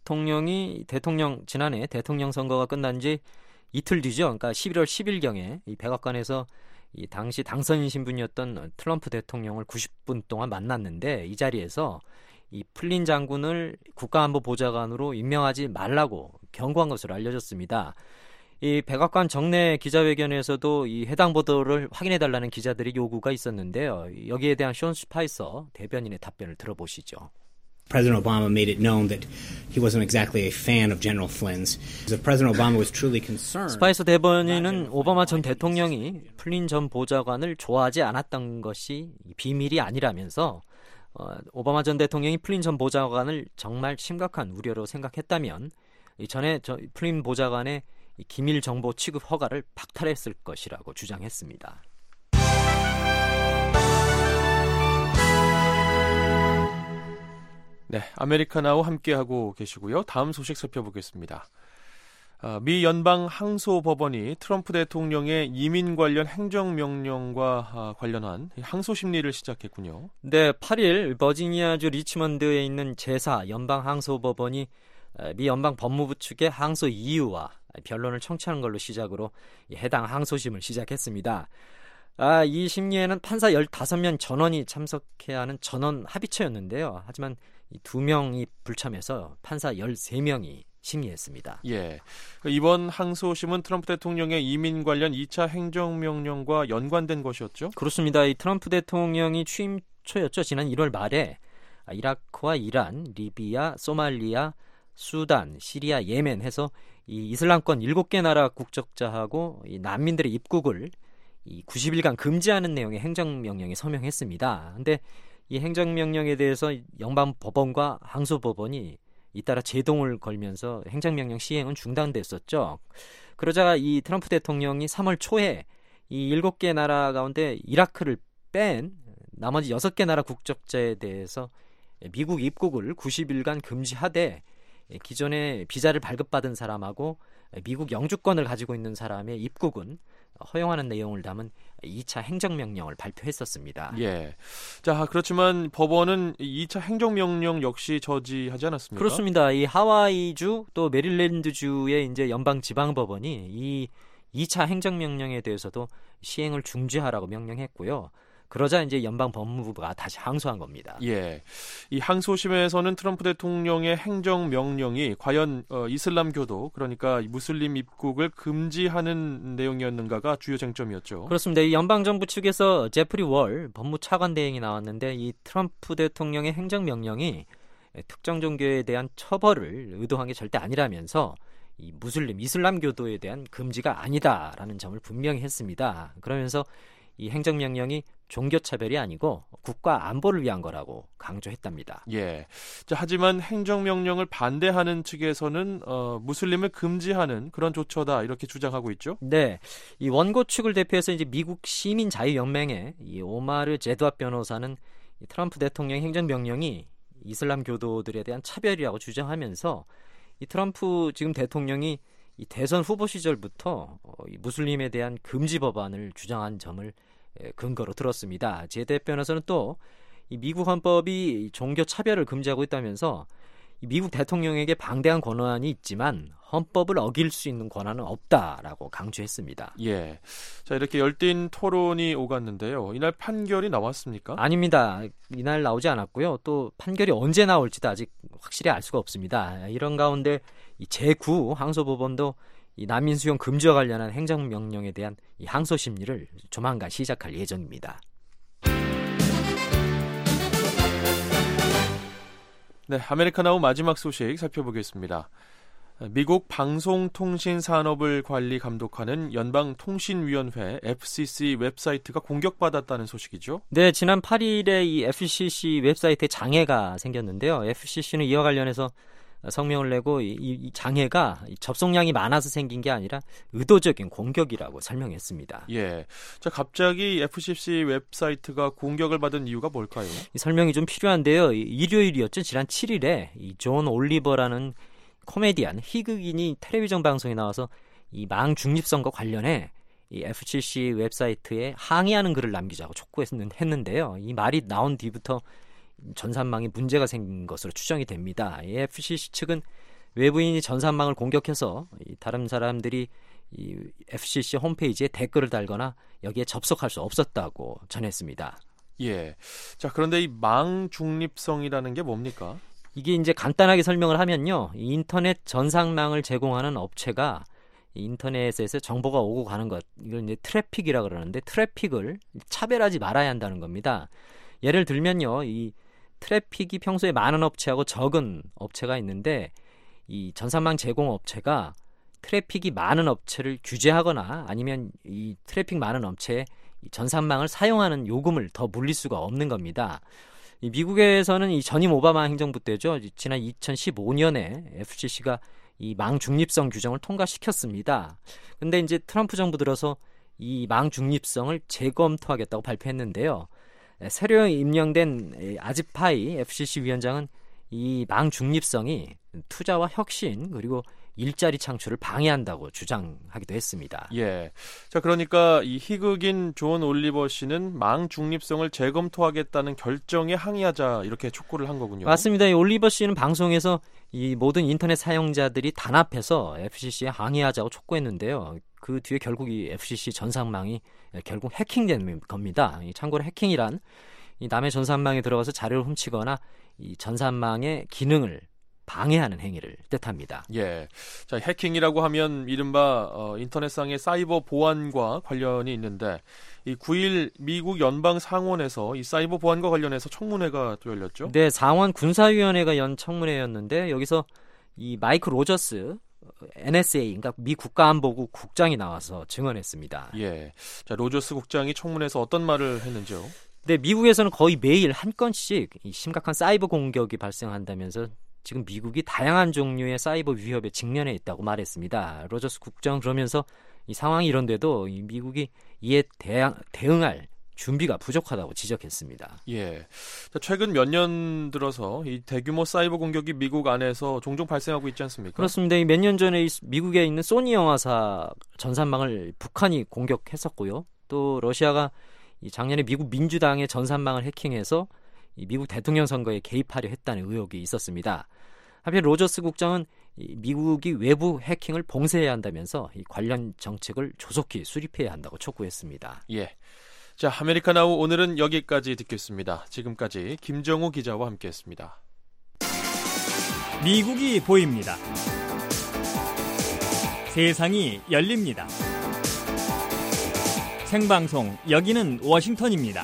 Speaker 9: 대통령이 지난해 대통령 선거가 끝난 지 이틀 뒤죠. 그러니까 11월 10일경에 이 백악관에서 이 당시 당선 신분이었던 트럼프 대통령을 90분 동안 만났는데 이 자리에서 이 플린 장군을 국가안보보좌관으로 임명하지 말라고 경고한 것으로 알려졌습니다. 이 백악관 정례 기자회견에서도 이 해당 보도를 확인해달라는 기자들의 요구가 있었는데요. 여기에 대한 션 스파이서 대변인의 답변을 들어보시죠.
Speaker 12: President Obama made it known that he wasn't exactly a fan of General Flynn's. If President Obama was truly concerned.
Speaker 9: 스파이서 대변인은 오바마 전 대통령이 플린 전 보좌관을 좋아하지 않았던 것이 비밀이 아니라면서 오바마 전 대통령이 플린 전 보좌관을 정말 심각한 우려로 생각했다면 이전에 플린 보좌관의 기밀 정보 취급 허가를 박탈했을 것이라고 주장했습니다.
Speaker 6: 네, 아메리카나우 함께하고 계시고요. 다음 소식 살펴보겠습니다. 미 연방 항소법원이 트럼프 대통령의 이민 관련 행정명령과 관련한 항소 심리를 시작했군요.
Speaker 9: 네, 8일 버지니아주 리치먼드에 있는 제4 연방항소법원이 미 연방 법무부 측의 항소 이유와 변론을 청취하는 걸로 시작으로 해당 항소심을 시작했습니다. 이 심리에는 판사 15명 전원이 참석해야 하는 전원 합의체였는데요. 하지만 이 2명이 불참해서 판사 13명이 심의했습니다.
Speaker 6: 예, 이번 항소심은 트럼프 대통령의 이민 관련 2차 행정명령과 연관된 것이었죠?
Speaker 9: 그렇습니다. 이 트럼프 대통령이 취임 초였죠. 지난 1월 말에 이라크와 이란, 리비아, 소말리아, 수단, 시리아, 예멘 해서 이 이슬람권 7개 나라 국적자하고 이 난민들의 입국을 이 90일간 금지하는 내용의 행정명령에 서명했습니다. 근데 이 행정명령에 대해서 연방법원과 항소법원이 잇따라 제동을 걸면서 행정명령 시행은 중단됐었죠. 그러자 이 트럼프 대통령이 3월 초에 이 7개 나라 가운데 이라크를 뺀 나머지 6개 나라 국적자에 대해서 미국 입국을 90일간 금지하되 기존에 비자를 발급받은 사람하고 미국 영주권을 가지고 있는 사람의 입국은 허용하는 내용을 담은 2차 행정명령을 발표했었습니다.
Speaker 6: 예. 자, 그렇지만 법원은 2차 행정명령 역시 저지하지 않았습니까?
Speaker 9: 그렇습니다. 이 하와이주 또 메릴랜드주의 이제 연방지방법원이 이 2차 행정명령에 대해서도 시행을 중지하라고 명령했고요. 그러자 이제 연방법무부가 다시 항소한 겁니다.
Speaker 6: 예, 이 항소심에서는 트럼프 대통령의 행정명령이 과연 이슬람교도 그러니까 무슬림 입국을 금지하는 내용이었는가가 주요 쟁점이었죠.
Speaker 9: 그렇습니다. 이 연방정부 측에서 제프리 월 법무차관 대행이 나왔는데 이 트럼프 대통령의 행정명령이 특정 종교에 대한 처벌을 의도한 게 절대 아니라면서 이 무슬림, 이슬람교도에 대한 금지가 아니다라는 점을 분명히 했습니다. 그러면서 이 행정명령이 종교차별이 아니고 국가 안보를 위한 거라고 강조했답니다.
Speaker 6: 예. 자, 하지만 행정명령을 반대하는 측에서는 무슬림을 금지하는 그런 조처다 이렇게 주장하고 있죠.
Speaker 9: 네, 이 원고 측을 대표해서 이제 미국 시민자유연맹의 이 오마르 제드왑 변호사는 이 트럼프 대통령 행정명령이 이슬람 교도들에 대한 차별이라고 주장하면서 이 트럼프 지금 대통령이 이 대선 후보 시절부터 이 무슬림에 대한 금지 법안을 주장한 점을 근거로 들었습니다. 제드 변호사는 또 이 미국 헌법이 종교 차별을 금지하고 있다면서 이 미국 대통령에게 방대한 권한이 있지만 헌법을 어길 수 있는 권한은 없다라고 강조했습니다.
Speaker 6: 예. 자, 이렇게 열띤 토론이 오갔는데요. 이날 판결이 나왔습니까?
Speaker 9: 아닙니다. 이날 나오지 않았고요. 또 판결이 언제 나올지도 아직 확실히 알 수가 없습니다. 이런 가운데 이 제9 항소법원도 이 난민 수용 금지와 관련한 행정명령에 대한 이 항소 심리를 조만간 시작할 예정입니다.
Speaker 6: 네, 아메리카나우 마지막 소식 살펴보겠습니다. 미국 방송통신산업을 관리 감독하는 연방통신위원회 FCC 웹사이트가 공격받았다는 소식이죠?
Speaker 9: 네, 지난 8일에 이 FCC 웹사이트에 장애가 생겼는데요. FCC는 이와 관련해서 성명을 내고 이 장애가 접속량이 많아서 생긴 게 아니라 의도적인 공격이라고 설명했습니다.
Speaker 6: 예, 자 갑자기 FCC 웹사이트가 공격을 받은 이유가 뭘까요?
Speaker 9: 이 설명이 좀 필요한데요. 일요일이었죠. 지난 7일에 이 존 올리버라는 코미디언, 희극인이 텔레비전 방송에 나와서 이 망 중립성과 관련해 이 FCC 웹사이트에 항의하는 글을 남기자고 촉구했는데요. 이 말이 나온 뒤부터 전산망에 문제가 생긴 것으로 추정이 됩니다. 이 FCC 측은 외부인이 전산망을 공격해서 다른 사람들이 이 FCC 홈페이지에 댓글을 달거나 여기에 접속할 수 없었다고 전했습니다.
Speaker 6: 예. 자, 그런데 이 망 중립성이라는 게 뭡니까?
Speaker 9: 이게 이제 간단하게 설명을 하면요. 인터넷 전산망을 제공하는 업체가 인터넷에서 정보가 오고 가는 것, 이걸 이제 트래픽이라고 그러는데 트래픽을 차별하지 말아야 한다는 겁니다. 예를 들면요. 이 트래픽이 평소에 많은 업체하고 적은 업체가 있는데 이 전산망 제공 업체가 트래픽이 많은 업체를 규제하거나 아니면 이 트래픽 많은 업체에 전산망을 사용하는 요금을 더 물릴 수가 없는 겁니다. 이 미국에서는 이 전임 오바마 행정부 때죠. 지난 2015년에 FCC가 이 망 중립성 규정을 통과시켰습니다. 근데 이제 트럼프 정부 들어서 이 망 중립성을 재검토하겠다고 발표했는데요. 새로 임명된 아즈파이 FCC 위원장은 이 망 중립성이 투자와 혁신 그리고 일자리 창출을 방해한다고 주장하기도 했습니다.
Speaker 6: 예. 자, 그러니까 이 희극인 존 올리버 씨는 망 중립성을 재검토하겠다는 결정에 항의하자 이렇게 촉구를 한 거군요.
Speaker 9: 맞습니다. 이 올리버 씨는 방송에서 이 모든 인터넷 사용자들이 단합해서 FCC에 항의하자고 촉구했는데요. 그 뒤에 결국 이 FCC 전산망이 결국 해킹된 겁니다. 참고로 해킹이란 이 남의 전산망에 들어가서 자료를 훔치거나 이 전산망의 기능을 방해하는 행위를 뜻합니다.
Speaker 6: 예. 자, 해킹이라고 하면 이른바 인터넷상의 사이버 보안과 관련이 있는데 이 9일 미국 연방 상원에서 이 사이버 보안과 관련해서 청문회가 또 열렸죠?
Speaker 9: 네, 상원 군사위원회가 연 청문회였는데 여기서 이 마이크 로저스 NSA, 그러니까 미 국가안보국 국장이 나와서 증언했습니다.
Speaker 6: 예, 자 로저스 국장이 청문회에서 어떤 말을 했는지요?
Speaker 9: 네, 미국에서는 거의 매일 한 건씩 이 심각한 사이버 공격이 발생한다면서 지금 미국이 다양한 종류의 사이버 위협에 직면해 있다고 말했습니다. 로저스 국장은 그러면서 이 상황이 이런데도 이 미국이 이에 대응할 준비가 부족하다고 지적했습니다.
Speaker 6: 예, 자, 최근 몇 년 들어서 이 대규모 사이버 공격이 미국 안에서 종종 발생하고 있지 않습니까?
Speaker 9: 그렇습니다. 몇 년 전에 미국에 있는 소니 영화사 전산망을 북한이 공격했었고요. 또 러시아가 작년에 미국 민주당의 전산망을 해킹해서 미국 대통령 선거에 개입하려 했다는 의혹이 있었습니다. 한편 로저스 국장은 미국이 외부 해킹을 봉쇄해야 한다면서 이 관련 정책을 조속히 수립해야 한다고 촉구했습니다.
Speaker 6: 예. 자, 아메리카나우 오늘은 여기까지 듣겠습니다. 지금까지 김정우 기자와 함께했습니다.
Speaker 5: 미국이 보입니다. 세상이 열립니다. 생방송 여기는 워싱턴입니다.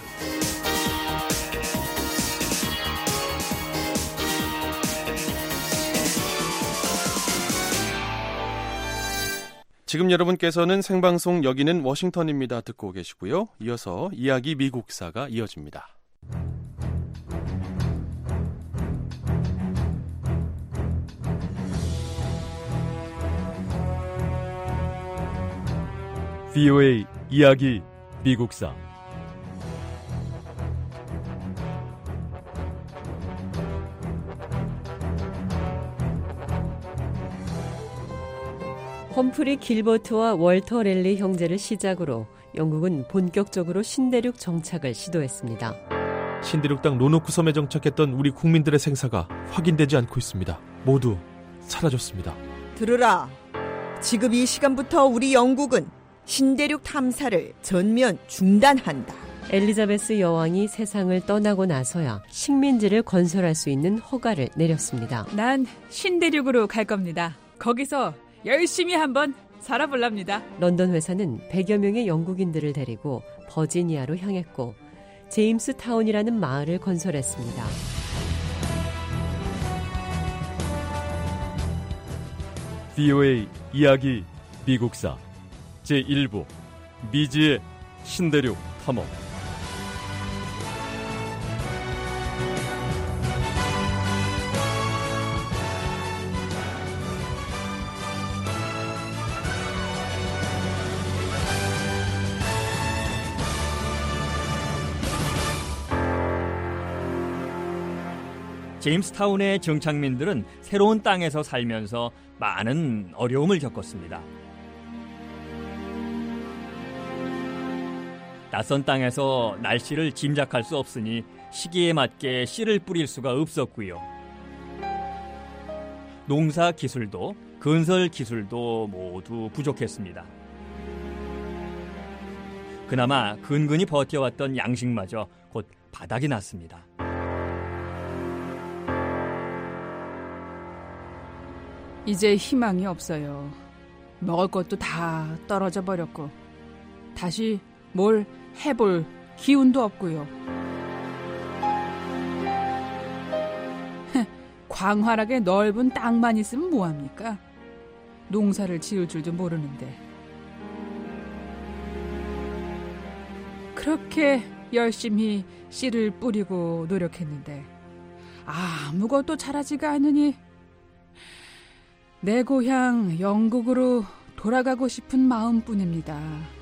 Speaker 6: 지금 여러분께서는 생방송 여기는 워싱턴입니다 듣고 계시고요. 이어서 이야기 미국사가 이어집니다.
Speaker 13: VOA 이야기 미국사.
Speaker 14: 험프리 길버트와 월터 랠리 형제를 시작으로 영국은 본격적으로 신대륙 정착을 시도했습니다.
Speaker 6: 신대륙 땅 로노크 섬에 정착했던 우리 국민들의 생사가 확인되지 않고 있습니다. 모두 사라졌습니다.
Speaker 15: 들으라. 지금 이 시간부터 우리 영국은 신대륙 탐사를 전면 중단한다.
Speaker 14: 엘리자베스 여왕이 세상을 떠나고 나서야 식민지를 건설할 수 있는 허가를 내렸습니다.
Speaker 16: 난 신대륙으로 갈 겁니다. 거기서 열심히 한번 살아볼랍니다.
Speaker 14: 런던 회사는 100여 명의 영국인들을 데리고 버지니아로 향했고 제임스 타운이라는 마을을 건설했습니다.
Speaker 13: VOA 이야기 미국사 제1부 미지의 신대륙 탐험.
Speaker 5: 제임스타운의 정착민들은 새로운 땅에서 살면서 많은 어려움을 겪었습니다. 낯선 땅에서 날씨를 짐작할 수 없으니 시기에 맞게 씨를 뿌릴 수가 없었고요. 농사 기술도 건설 기술도 모두 부족했습니다. 그나마 근근히 버텨왔던 양식마저 곧 바닥이 났습니다.
Speaker 16: 이제 희망이 없어요. 먹을 것도 다 떨어져 버렸고 다시 뭘 해볼 기운도 없고요. 광활하게 넓은 땅만 있으면 뭐합니까? 농사를 지을 줄도 모르는데. 그렇게 열심히 씨를 뿌리고 노력했는데 아무것도 자라지가 않으니 내 고향 영국으로 돌아가고 싶은 마음뿐입니다.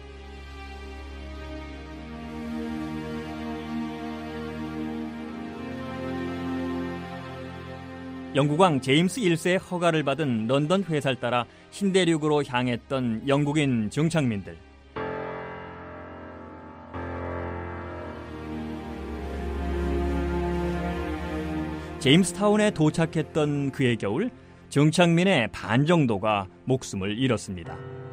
Speaker 5: 영국왕 제임스 1세의 허가를 받은 런던 회사를 따라 신대륙으로 향했던 영국인 정착민들. 제임스타운에 도착했던 그의 겨울, 정착민의 반 정도가 목숨을 잃었습니다.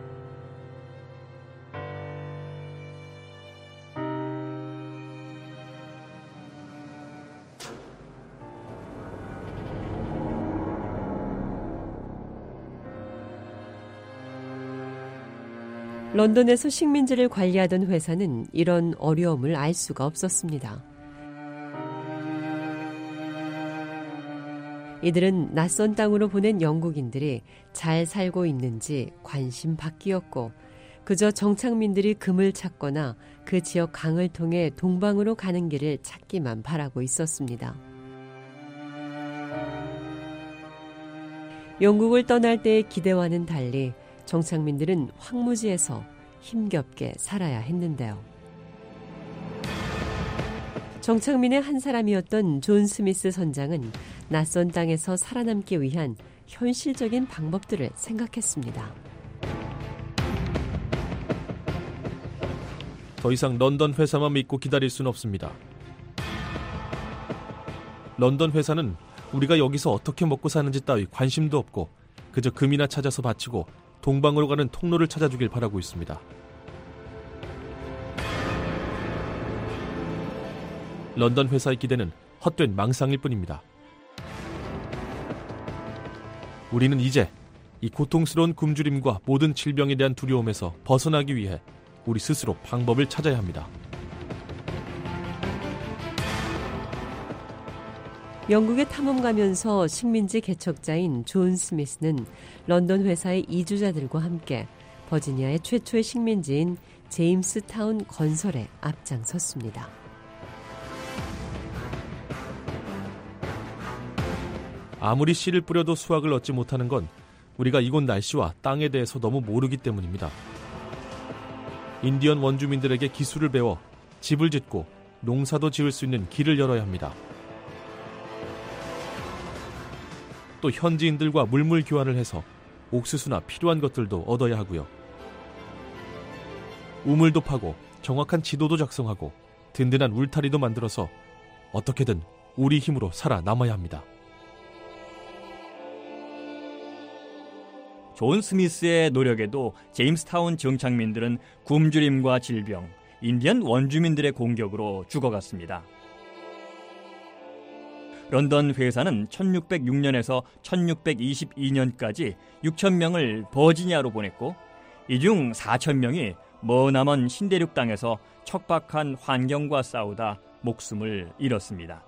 Speaker 14: 런던에서 식민지를 관리하던 회사는 이런 어려움을 알 수가 없었습니다. 이들은 낯선 땅으로 보낸 영국인들이 잘 살고 있는지 관심 밖이었고 그저 정착민들이 금을 찾거나 그 지역 강을 통해 동방으로 가는 길을 찾기만 바라고 있었습니다. 영국을 떠날 때의 기대와는 달리 정착민들은 황무지에서 힘겹게 살아야 했는데요. 정착민의 한 사람이었던 존 스미스 선장은 낯선 땅에서 살아남기 위한 현실적인 방법들을 생각했습니다.
Speaker 6: 더 이상 런던 회사만 믿고 기다릴 수는 없습니다. 런던 회사는 우리가 여기서 어떻게 먹고 사는지 따위 관심도 없고 그저 금이나 찾아서 바치고 동방으로 가는 통로를 찾아주길 바라고 있습니다. 런던 회사의 기대는 헛된 망상일 뿐입니다. 우리는 이제 이 고통스러운 굶주림과 모든 질병에 대한 두려움에서 벗어나기 위해 우리 스스로 방법을 찾아야 합니다.
Speaker 14: 영국에 탐험가면서 식민지 개척자인 존 스미스는 런던 회사의 이주자들과 함께 버지니아의 최초의 식민지인 제임스타운 건설에 앞장섰습니다.
Speaker 6: 아무리 씨를 뿌려도 수확을 얻지 못하는 건 우리가 이곳 날씨와 땅에 대해서 너무 모르기 때문입니다. 인디언 원주민들에게 기술을 배워 집을 짓고 농사도 지을 수 있는 길을 열어야 합니다. 또 현지인들과 물물 교환을 해서 옥수수나 필요한 것들도 얻어야 하고요. 우물도 파고 정확한 지도도 작성하고 든든한 울타리도 만들어서 어떻게든 우리 힘으로 살아남아야 합니다.
Speaker 5: 존 스미스의 노력에도 제임스타운 정착민들은 굶주림과 질병, 인디언 원주민들의 공격으로 죽어갔습니다. 런던 회사는 1606년에서 1622년까지 6,000명을 버지니아로 보냈고 이 중 4,000명이 머나먼 신대륙 땅에서 척박한 환경과 싸우다 목숨을 잃었습니다.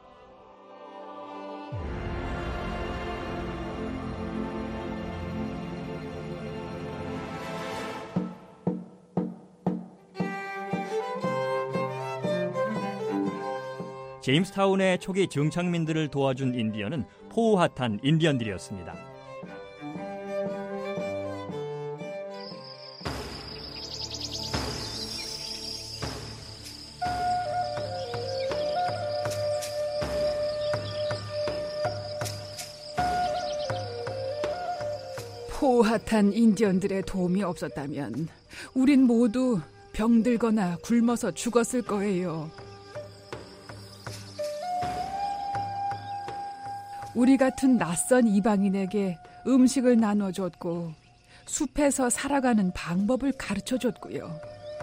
Speaker 5: 제임스타운의 초기 정착민들을 도와준 인디언은 포우핫한 인디언들이었습니다.
Speaker 16: 포우핫한 인디언들의 도움이 없었다면 우린 모두 병들거나 굶어서 죽었을 거예요. 우리 같은 낯선 이방인에게 음식을 나눠줬고 숲에서 살아가는 방법을 가르쳐줬고요.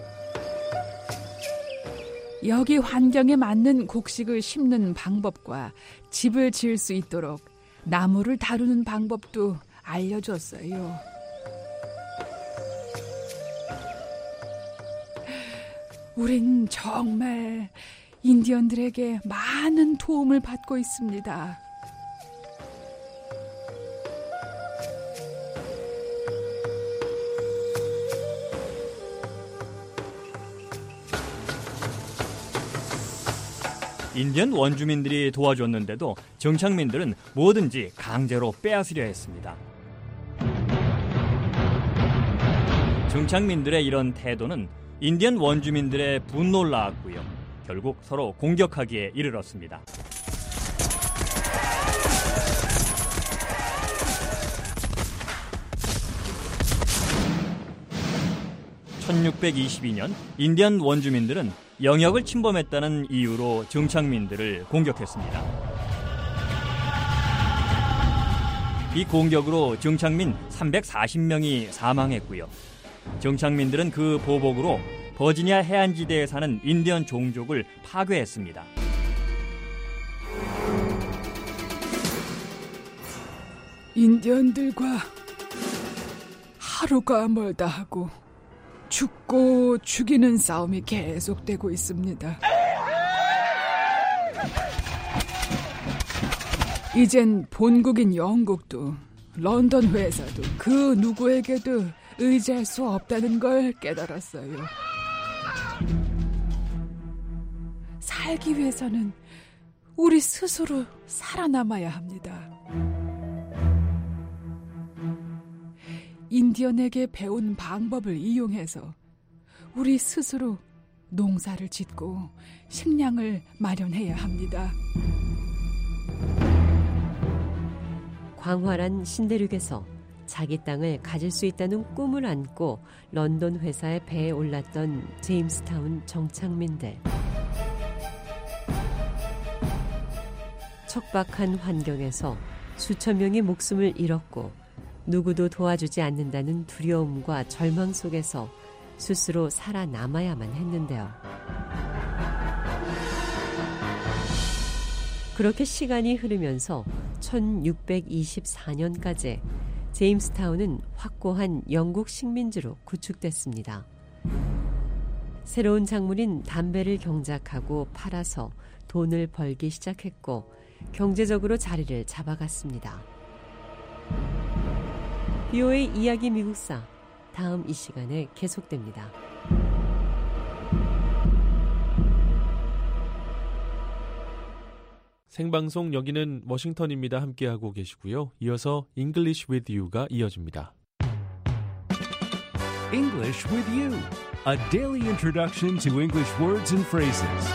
Speaker 16: 여기 환경에 맞는 곡식을 심는 방법과 집을 지을 수 있도록 나무를 다루는 방법도 알려줬어요. 우린 정말 인디언들에게 많은 도움을 받고 있습니다.
Speaker 5: 인디언 원주민들이 도와줬는데도 정착민들은 뭐든지 강제로 빼앗으려 했습니다. 정착민들의 이런 태도는 인디언 원주민들의 분노를 낳았고요. 결국 서로 공격하기에 이르렀습니다. (1622년) 인디언 원주민들은 영역을 침범했다는 이유로 정착민들을 공격했습니다. 이 공격으로 정착민 340명이 사망했고요. 정착민들은 그 보복으로 버지니아 해안지대에 사는 인디언 종족을 파괴했습니다.
Speaker 16: 인디언들과 하루가 멀다 하고 죽고 죽이는 싸움이 계속되고 있습니다. 이젠 본국인 영국도 런던 회사도 그 누구에게도 의지할 수 없다는 걸 깨달았어요. 살기 위해서는 우리 스스로 살아남아야 합니다. 인디언에게 배운 방법을 이용해서 우리 스스로 농사를 짓고 식량을 마련해야 합니다.
Speaker 14: 광활한 신대륙에서 자기 땅을 가질 수 있다는 꿈을 안고 런던 회사의 배에 올랐던 제임스타운 정착민들. 척박한 환경에서 수천 명이 목숨을 잃었고 누구도 도와주지 않는다는 두려움과 절망 속에서 스스로 살아남아야만 했는데요. 그렇게 시간이 흐르면서 1624년까지 제임스타운은 확고한 영국 식민지로 구축됐습니다. 새로운 작물인 담배를 경작하고 팔아서 돈을 벌기 시작했고 경제적으로 자리를 잡아갔습니다. VOA 이야기 미국사, 다음 이 시간에 계속됩니다.
Speaker 6: 생방송 여기는 워싱턴입니다. 함께하고 계시고요. 이어서 English with You가 이어집니다.
Speaker 1: English with You, a daily introduction to English words and phrases.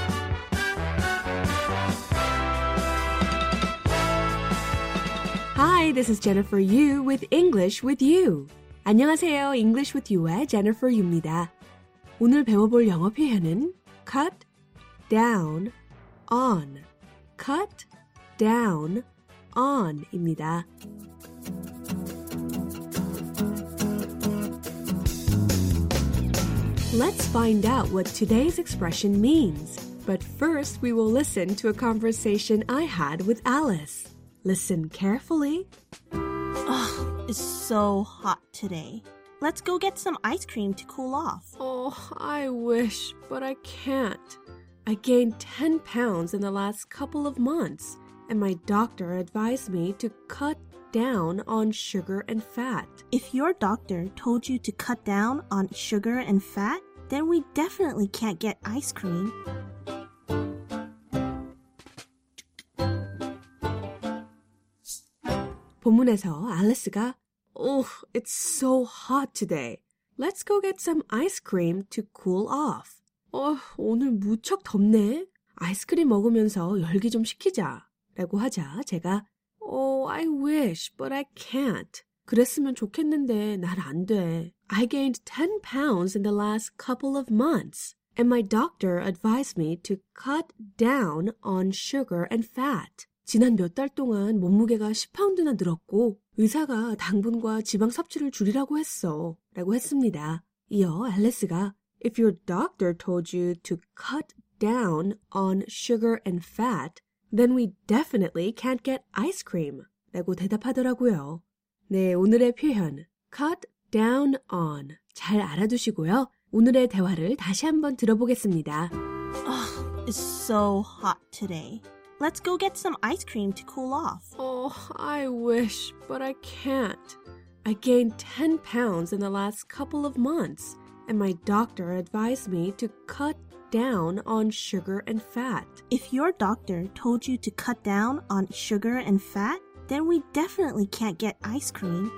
Speaker 17: Hi, this is Jennifer Yu with English with You. 안녕하세요. English with You의 Jennifer Yu입니다. 오늘 배워볼 영어 표현은 cut down on, cut down on 입니다. Let's find out what today's expression means. But first, we will listen to a conversation I had with Alice. Listen carefully.
Speaker 18: Ugh, it's so hot today. Let's go get some ice cream to cool off.
Speaker 17: Oh, I wish, but I can't. I gained 10 pounds in the last couple of months, and my doctor advised me to cut down on sugar and fat.
Speaker 18: If your doctor told you to cut down on sugar and fat, then we definitely can't get ice cream.
Speaker 17: 본문에서 알리스가 Oh, it's so hot today. Let's go get some ice cream to cool off. 오늘 무척 덥네. 아이스크림 먹으면서 열기 좀 식히자. 라고 하자 제가 Oh, I wish, but I can't. 그랬으면 좋겠는데 난 안 돼. I gained 10 pounds in the last couple of months. And my doctor advised me to cut down on sugar and fat. 지난 몇 달 동안 몸무게가 10파운드나 늘었고 의사가 당분과 지방 섭취를 줄이라고 했어. 라고 했습니다. 이어 앨리스가 If your doctor told you to cut down on sugar and fat, then we definitely can't get ice cream. 라고 대답하더라고요. 네, 오늘의 표현 cut down on 잘 알아두시고요. 오늘의 대화를 다시 한번 들어보겠습니다.
Speaker 18: Ugh, it's so hot today. Let's go get some ice cream to cool off.
Speaker 17: Oh, I wish, but I can't. I gained 10 pounds in the last couple of months, and my doctor advised me to cut down on sugar and fat.
Speaker 18: If your doctor told you to cut down on sugar and fat, then we definitely can't get ice cream.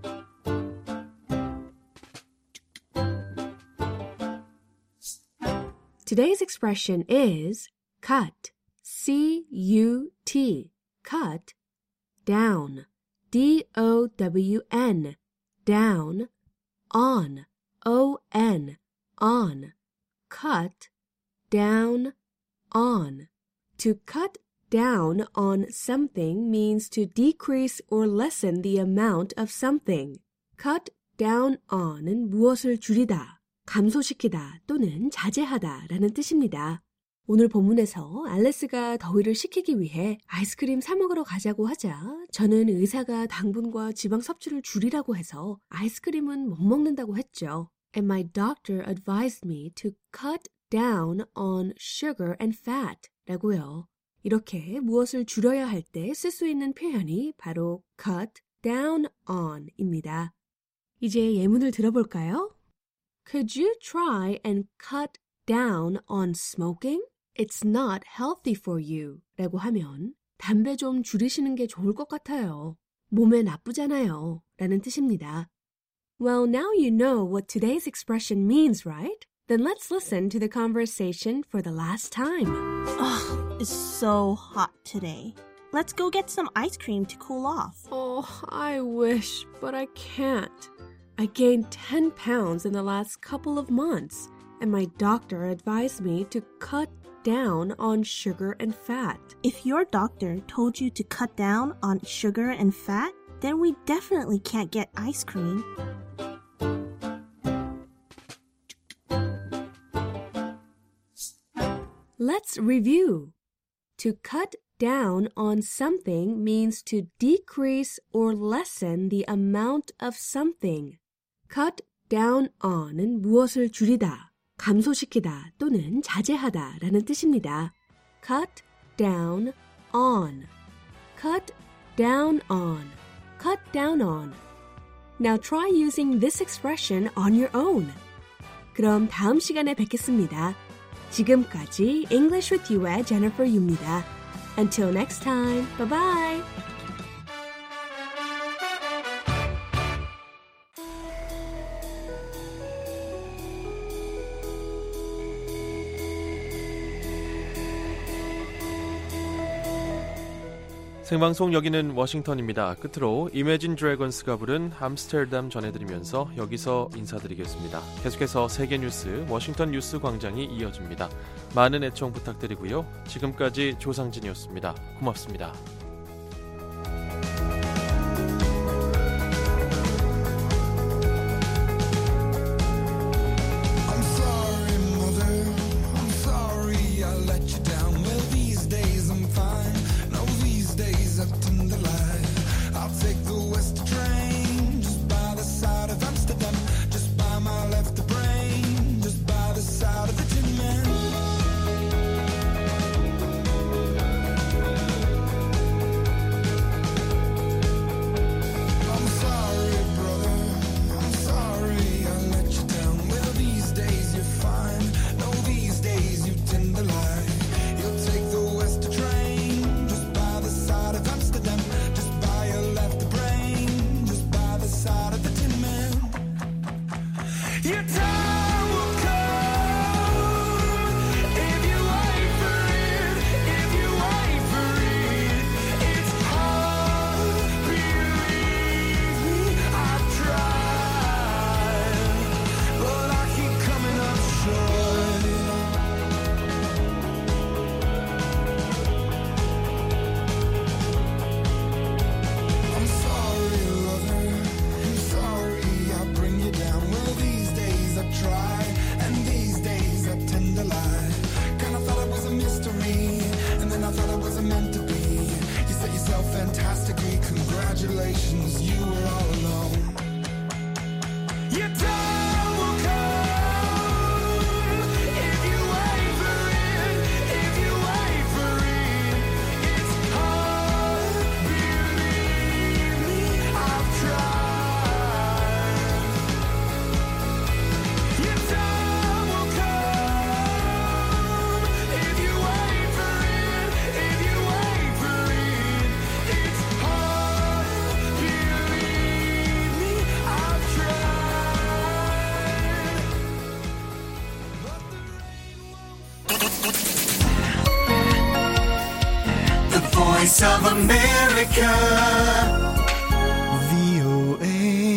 Speaker 17: Today's expression is cut. C-U-T, cut, down, D-O-W-N, down, on, O-N, on, cut, down, on. To cut down on something means to decrease or lessen the amount of something. cut down on은 무엇을 줄이다, 감소시키다 또는 자제하다 라는 뜻입니다. 오늘 본문에서 알리스가 더위를 식히기 위해 아이스크림 사 먹으러 가자고 하자 저는 의사가 당분과 지방 섭취를 줄이라고 해서 아이스크림은 못 먹는다고 했죠. And my doctor advised me to cut down on sugar and fat 라고요. 이렇게 무엇을 줄여야 할 때 쓸 수 있는 표현이 바로 cut down on입니다. 이제 예문을 들어볼까요? Could you try and cut down on smoking? It's not healthy for you. 라고 하면 담배 좀 줄이시는 게 좋을 것 같아요. 몸에 나쁘잖아요. 라는 뜻입니다. Well, now you know what today's expression means, right? Then let's listen to the conversation for the last time.
Speaker 18: Ugh, it's so hot today. Let's go get some ice cream to cool off.
Speaker 17: Oh, I wish, but I can't. I gained 10 pounds in the last couple of months, and my doctor advised me to cut down on sugar and fat.
Speaker 18: If your doctor told you to cut down on sugar and fat, then we definitely can't get ice cream.
Speaker 17: Let's review. To cut down on something means to decrease or lessen the amount of something. Cut down on은 무엇을 줄이다, 감소시키다 또는 자제하다 라는 뜻입니다. Cut down on. Cut down on. Cut down on. Now try using this expression on your own. 그럼 다음 시간에 뵙겠습니다. 지금까지 English with You의 Jennifer Yu입니다. Until next time, bye-bye!
Speaker 6: 생방송 여기는 워싱턴입니다. 끝으로 Imagine Dragons가 부른 암스테르담 전해드리면서 여기서 인사드리겠습니다. 계속해서 세계 뉴스 워싱턴 뉴스 광장이 이어집니다. 많은 애청 부탁드리고요. 지금까지 조상진이었습니다. 고맙습니다.
Speaker 2: Voice of America, VOA.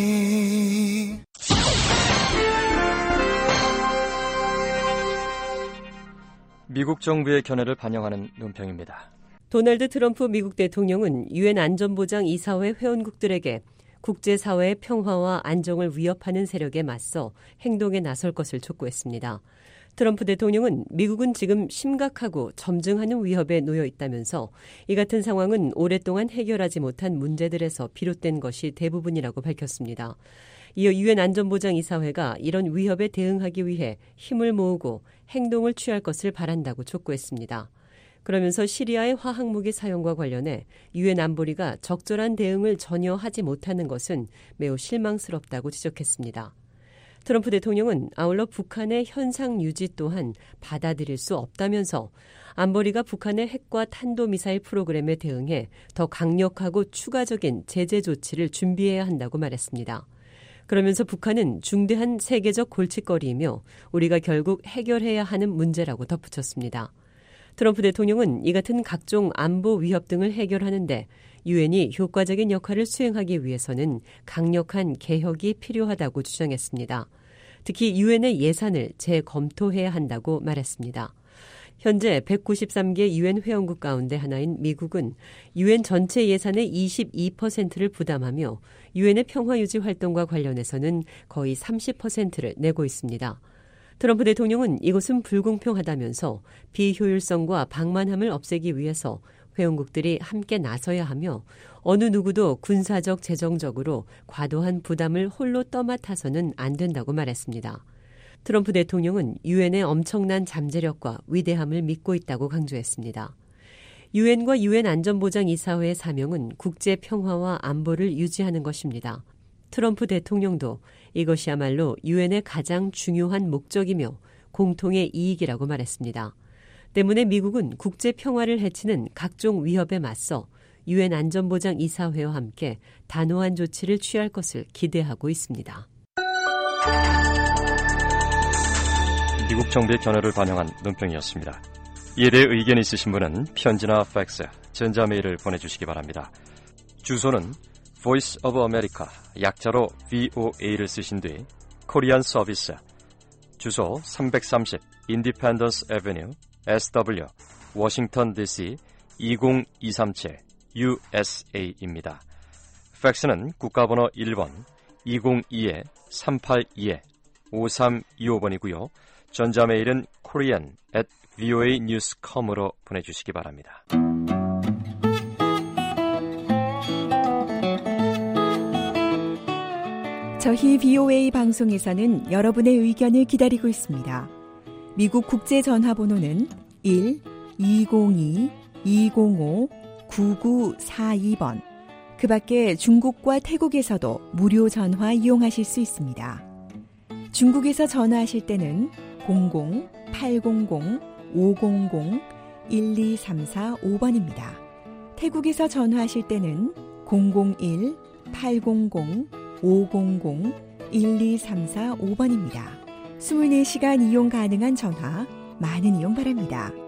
Speaker 5: 미국 정부의 견해를 반영하는 논평입니다.
Speaker 14: 도널드 트럼프 미국 대통령은 유엔 안전보장 이사회 회원국들에게 국제사회의 평화와 안정을 위협하는 세력에 맞서 행동에 나설 것을 촉구했습니다. 트럼프 대통령은 미국은 지금 심각하고 점증하는 위협에 놓여 있다면서 이 같은 상황은 오랫동안 해결하지 못한 문제들에서 비롯된 것이 대부분이라고 밝혔습니다. 이어 유엔 안전보장이사회가 이런 위협에 대응하기 위해 힘을 모으고 행동을 취할 것을 바란다고 촉구했습니다. 그러면서 시리아의 화학무기 사용과 관련해 유엔 안보리가 적절한 대응을 전혀 하지 못하는 것은 매우 실망스럽다고 지적했습니다. 트럼프 대통령은 아울러 북한의 현상 유지 또한 받아들일 수 없다면서 안보리가 북한의 핵과 탄도미사일 프로그램에 대응해 더 강력하고 추가적인 제재 조치를 준비해야 한다고 말했습니다. 그러면서 북한은 중대한 세계적 골칫거리이며 우리가 결국 해결해야 하는 문제라고 덧붙였습니다. 트럼프 대통령은 이 같은 각종 안보 위협 등을 해결하는 데 유엔이 효과적인 역할을 수행하기 위해서는 강력한 개혁이 필요하다고 주장했습니다. 특히 유엔의 예산을 재검토해야 한다고 말했습니다. 현재 193개 유엔 회원국 가운데 하나인 미국은 유엔 전체 예산의 22%를 부담하며 유엔의 평화유지 활동과 관련해서는 거의 30%를 내고 있습니다. 트럼프 대통령은 이것은 불공평하다면서 비효율성과 방만함을 없애기 위해서 회원국들이 함께 나서야 하며 어느 누구도 군사적, 재정적으로 과도한 부담을 홀로 떠맡아서는 안 된다고 말했습니다. 트럼프 대통령은 유엔의 엄청난 잠재력과 위대함을 믿고 있다고 강조했습니다. 유엔과 유엔 안전보장이사회의 사명은 국제 평화와 안보를 유지하는 것입니다. 트럼프 대통령도 이것이야말로 유엔의 가장 중요한 목적이며 공통의 이익이라고 말했습니다. 때문에 미국은 국제 평화를 해치는 각종 위협에 맞서 유엔 안전보장이사회와 함께 단호한 조치를 취할 것을 기대하고 있습니다.
Speaker 19: 미국 정부의 견해를 반영한 논평이었습니다. 이에 대해 의견이 있으신 분은 편지나 팩스, 전자메일을 보내주시기 바랍니다. 주소는 Voice of America, 약자로 VOA를 쓰신 뒤 코리안 서비스, 주소 330 Independence Avenue, SW, 워싱턴 DC 20237 USA입니다. 팩스는 국가번호 1번 202-382-5325번이고요. 전자메일은 korean@voanews.com으로 보내주시기 바랍니다.
Speaker 15: 저희 VOA 방송에서는 여러분의 의견을 기다리고 있습니다. 미국 국제전화번호는 1-202-205-9942번. 그 밖에 중국과 태국에서도 무료 전화 이용하실 수 있습니다. 중국에서 전화하실 때는 00-800-500-1234-5번입니다. 태국에서 전화하실 때는 001-800-500-1234-5번입니다. 24시간 이용 가능한 전화, 많은 이용 바랍니다.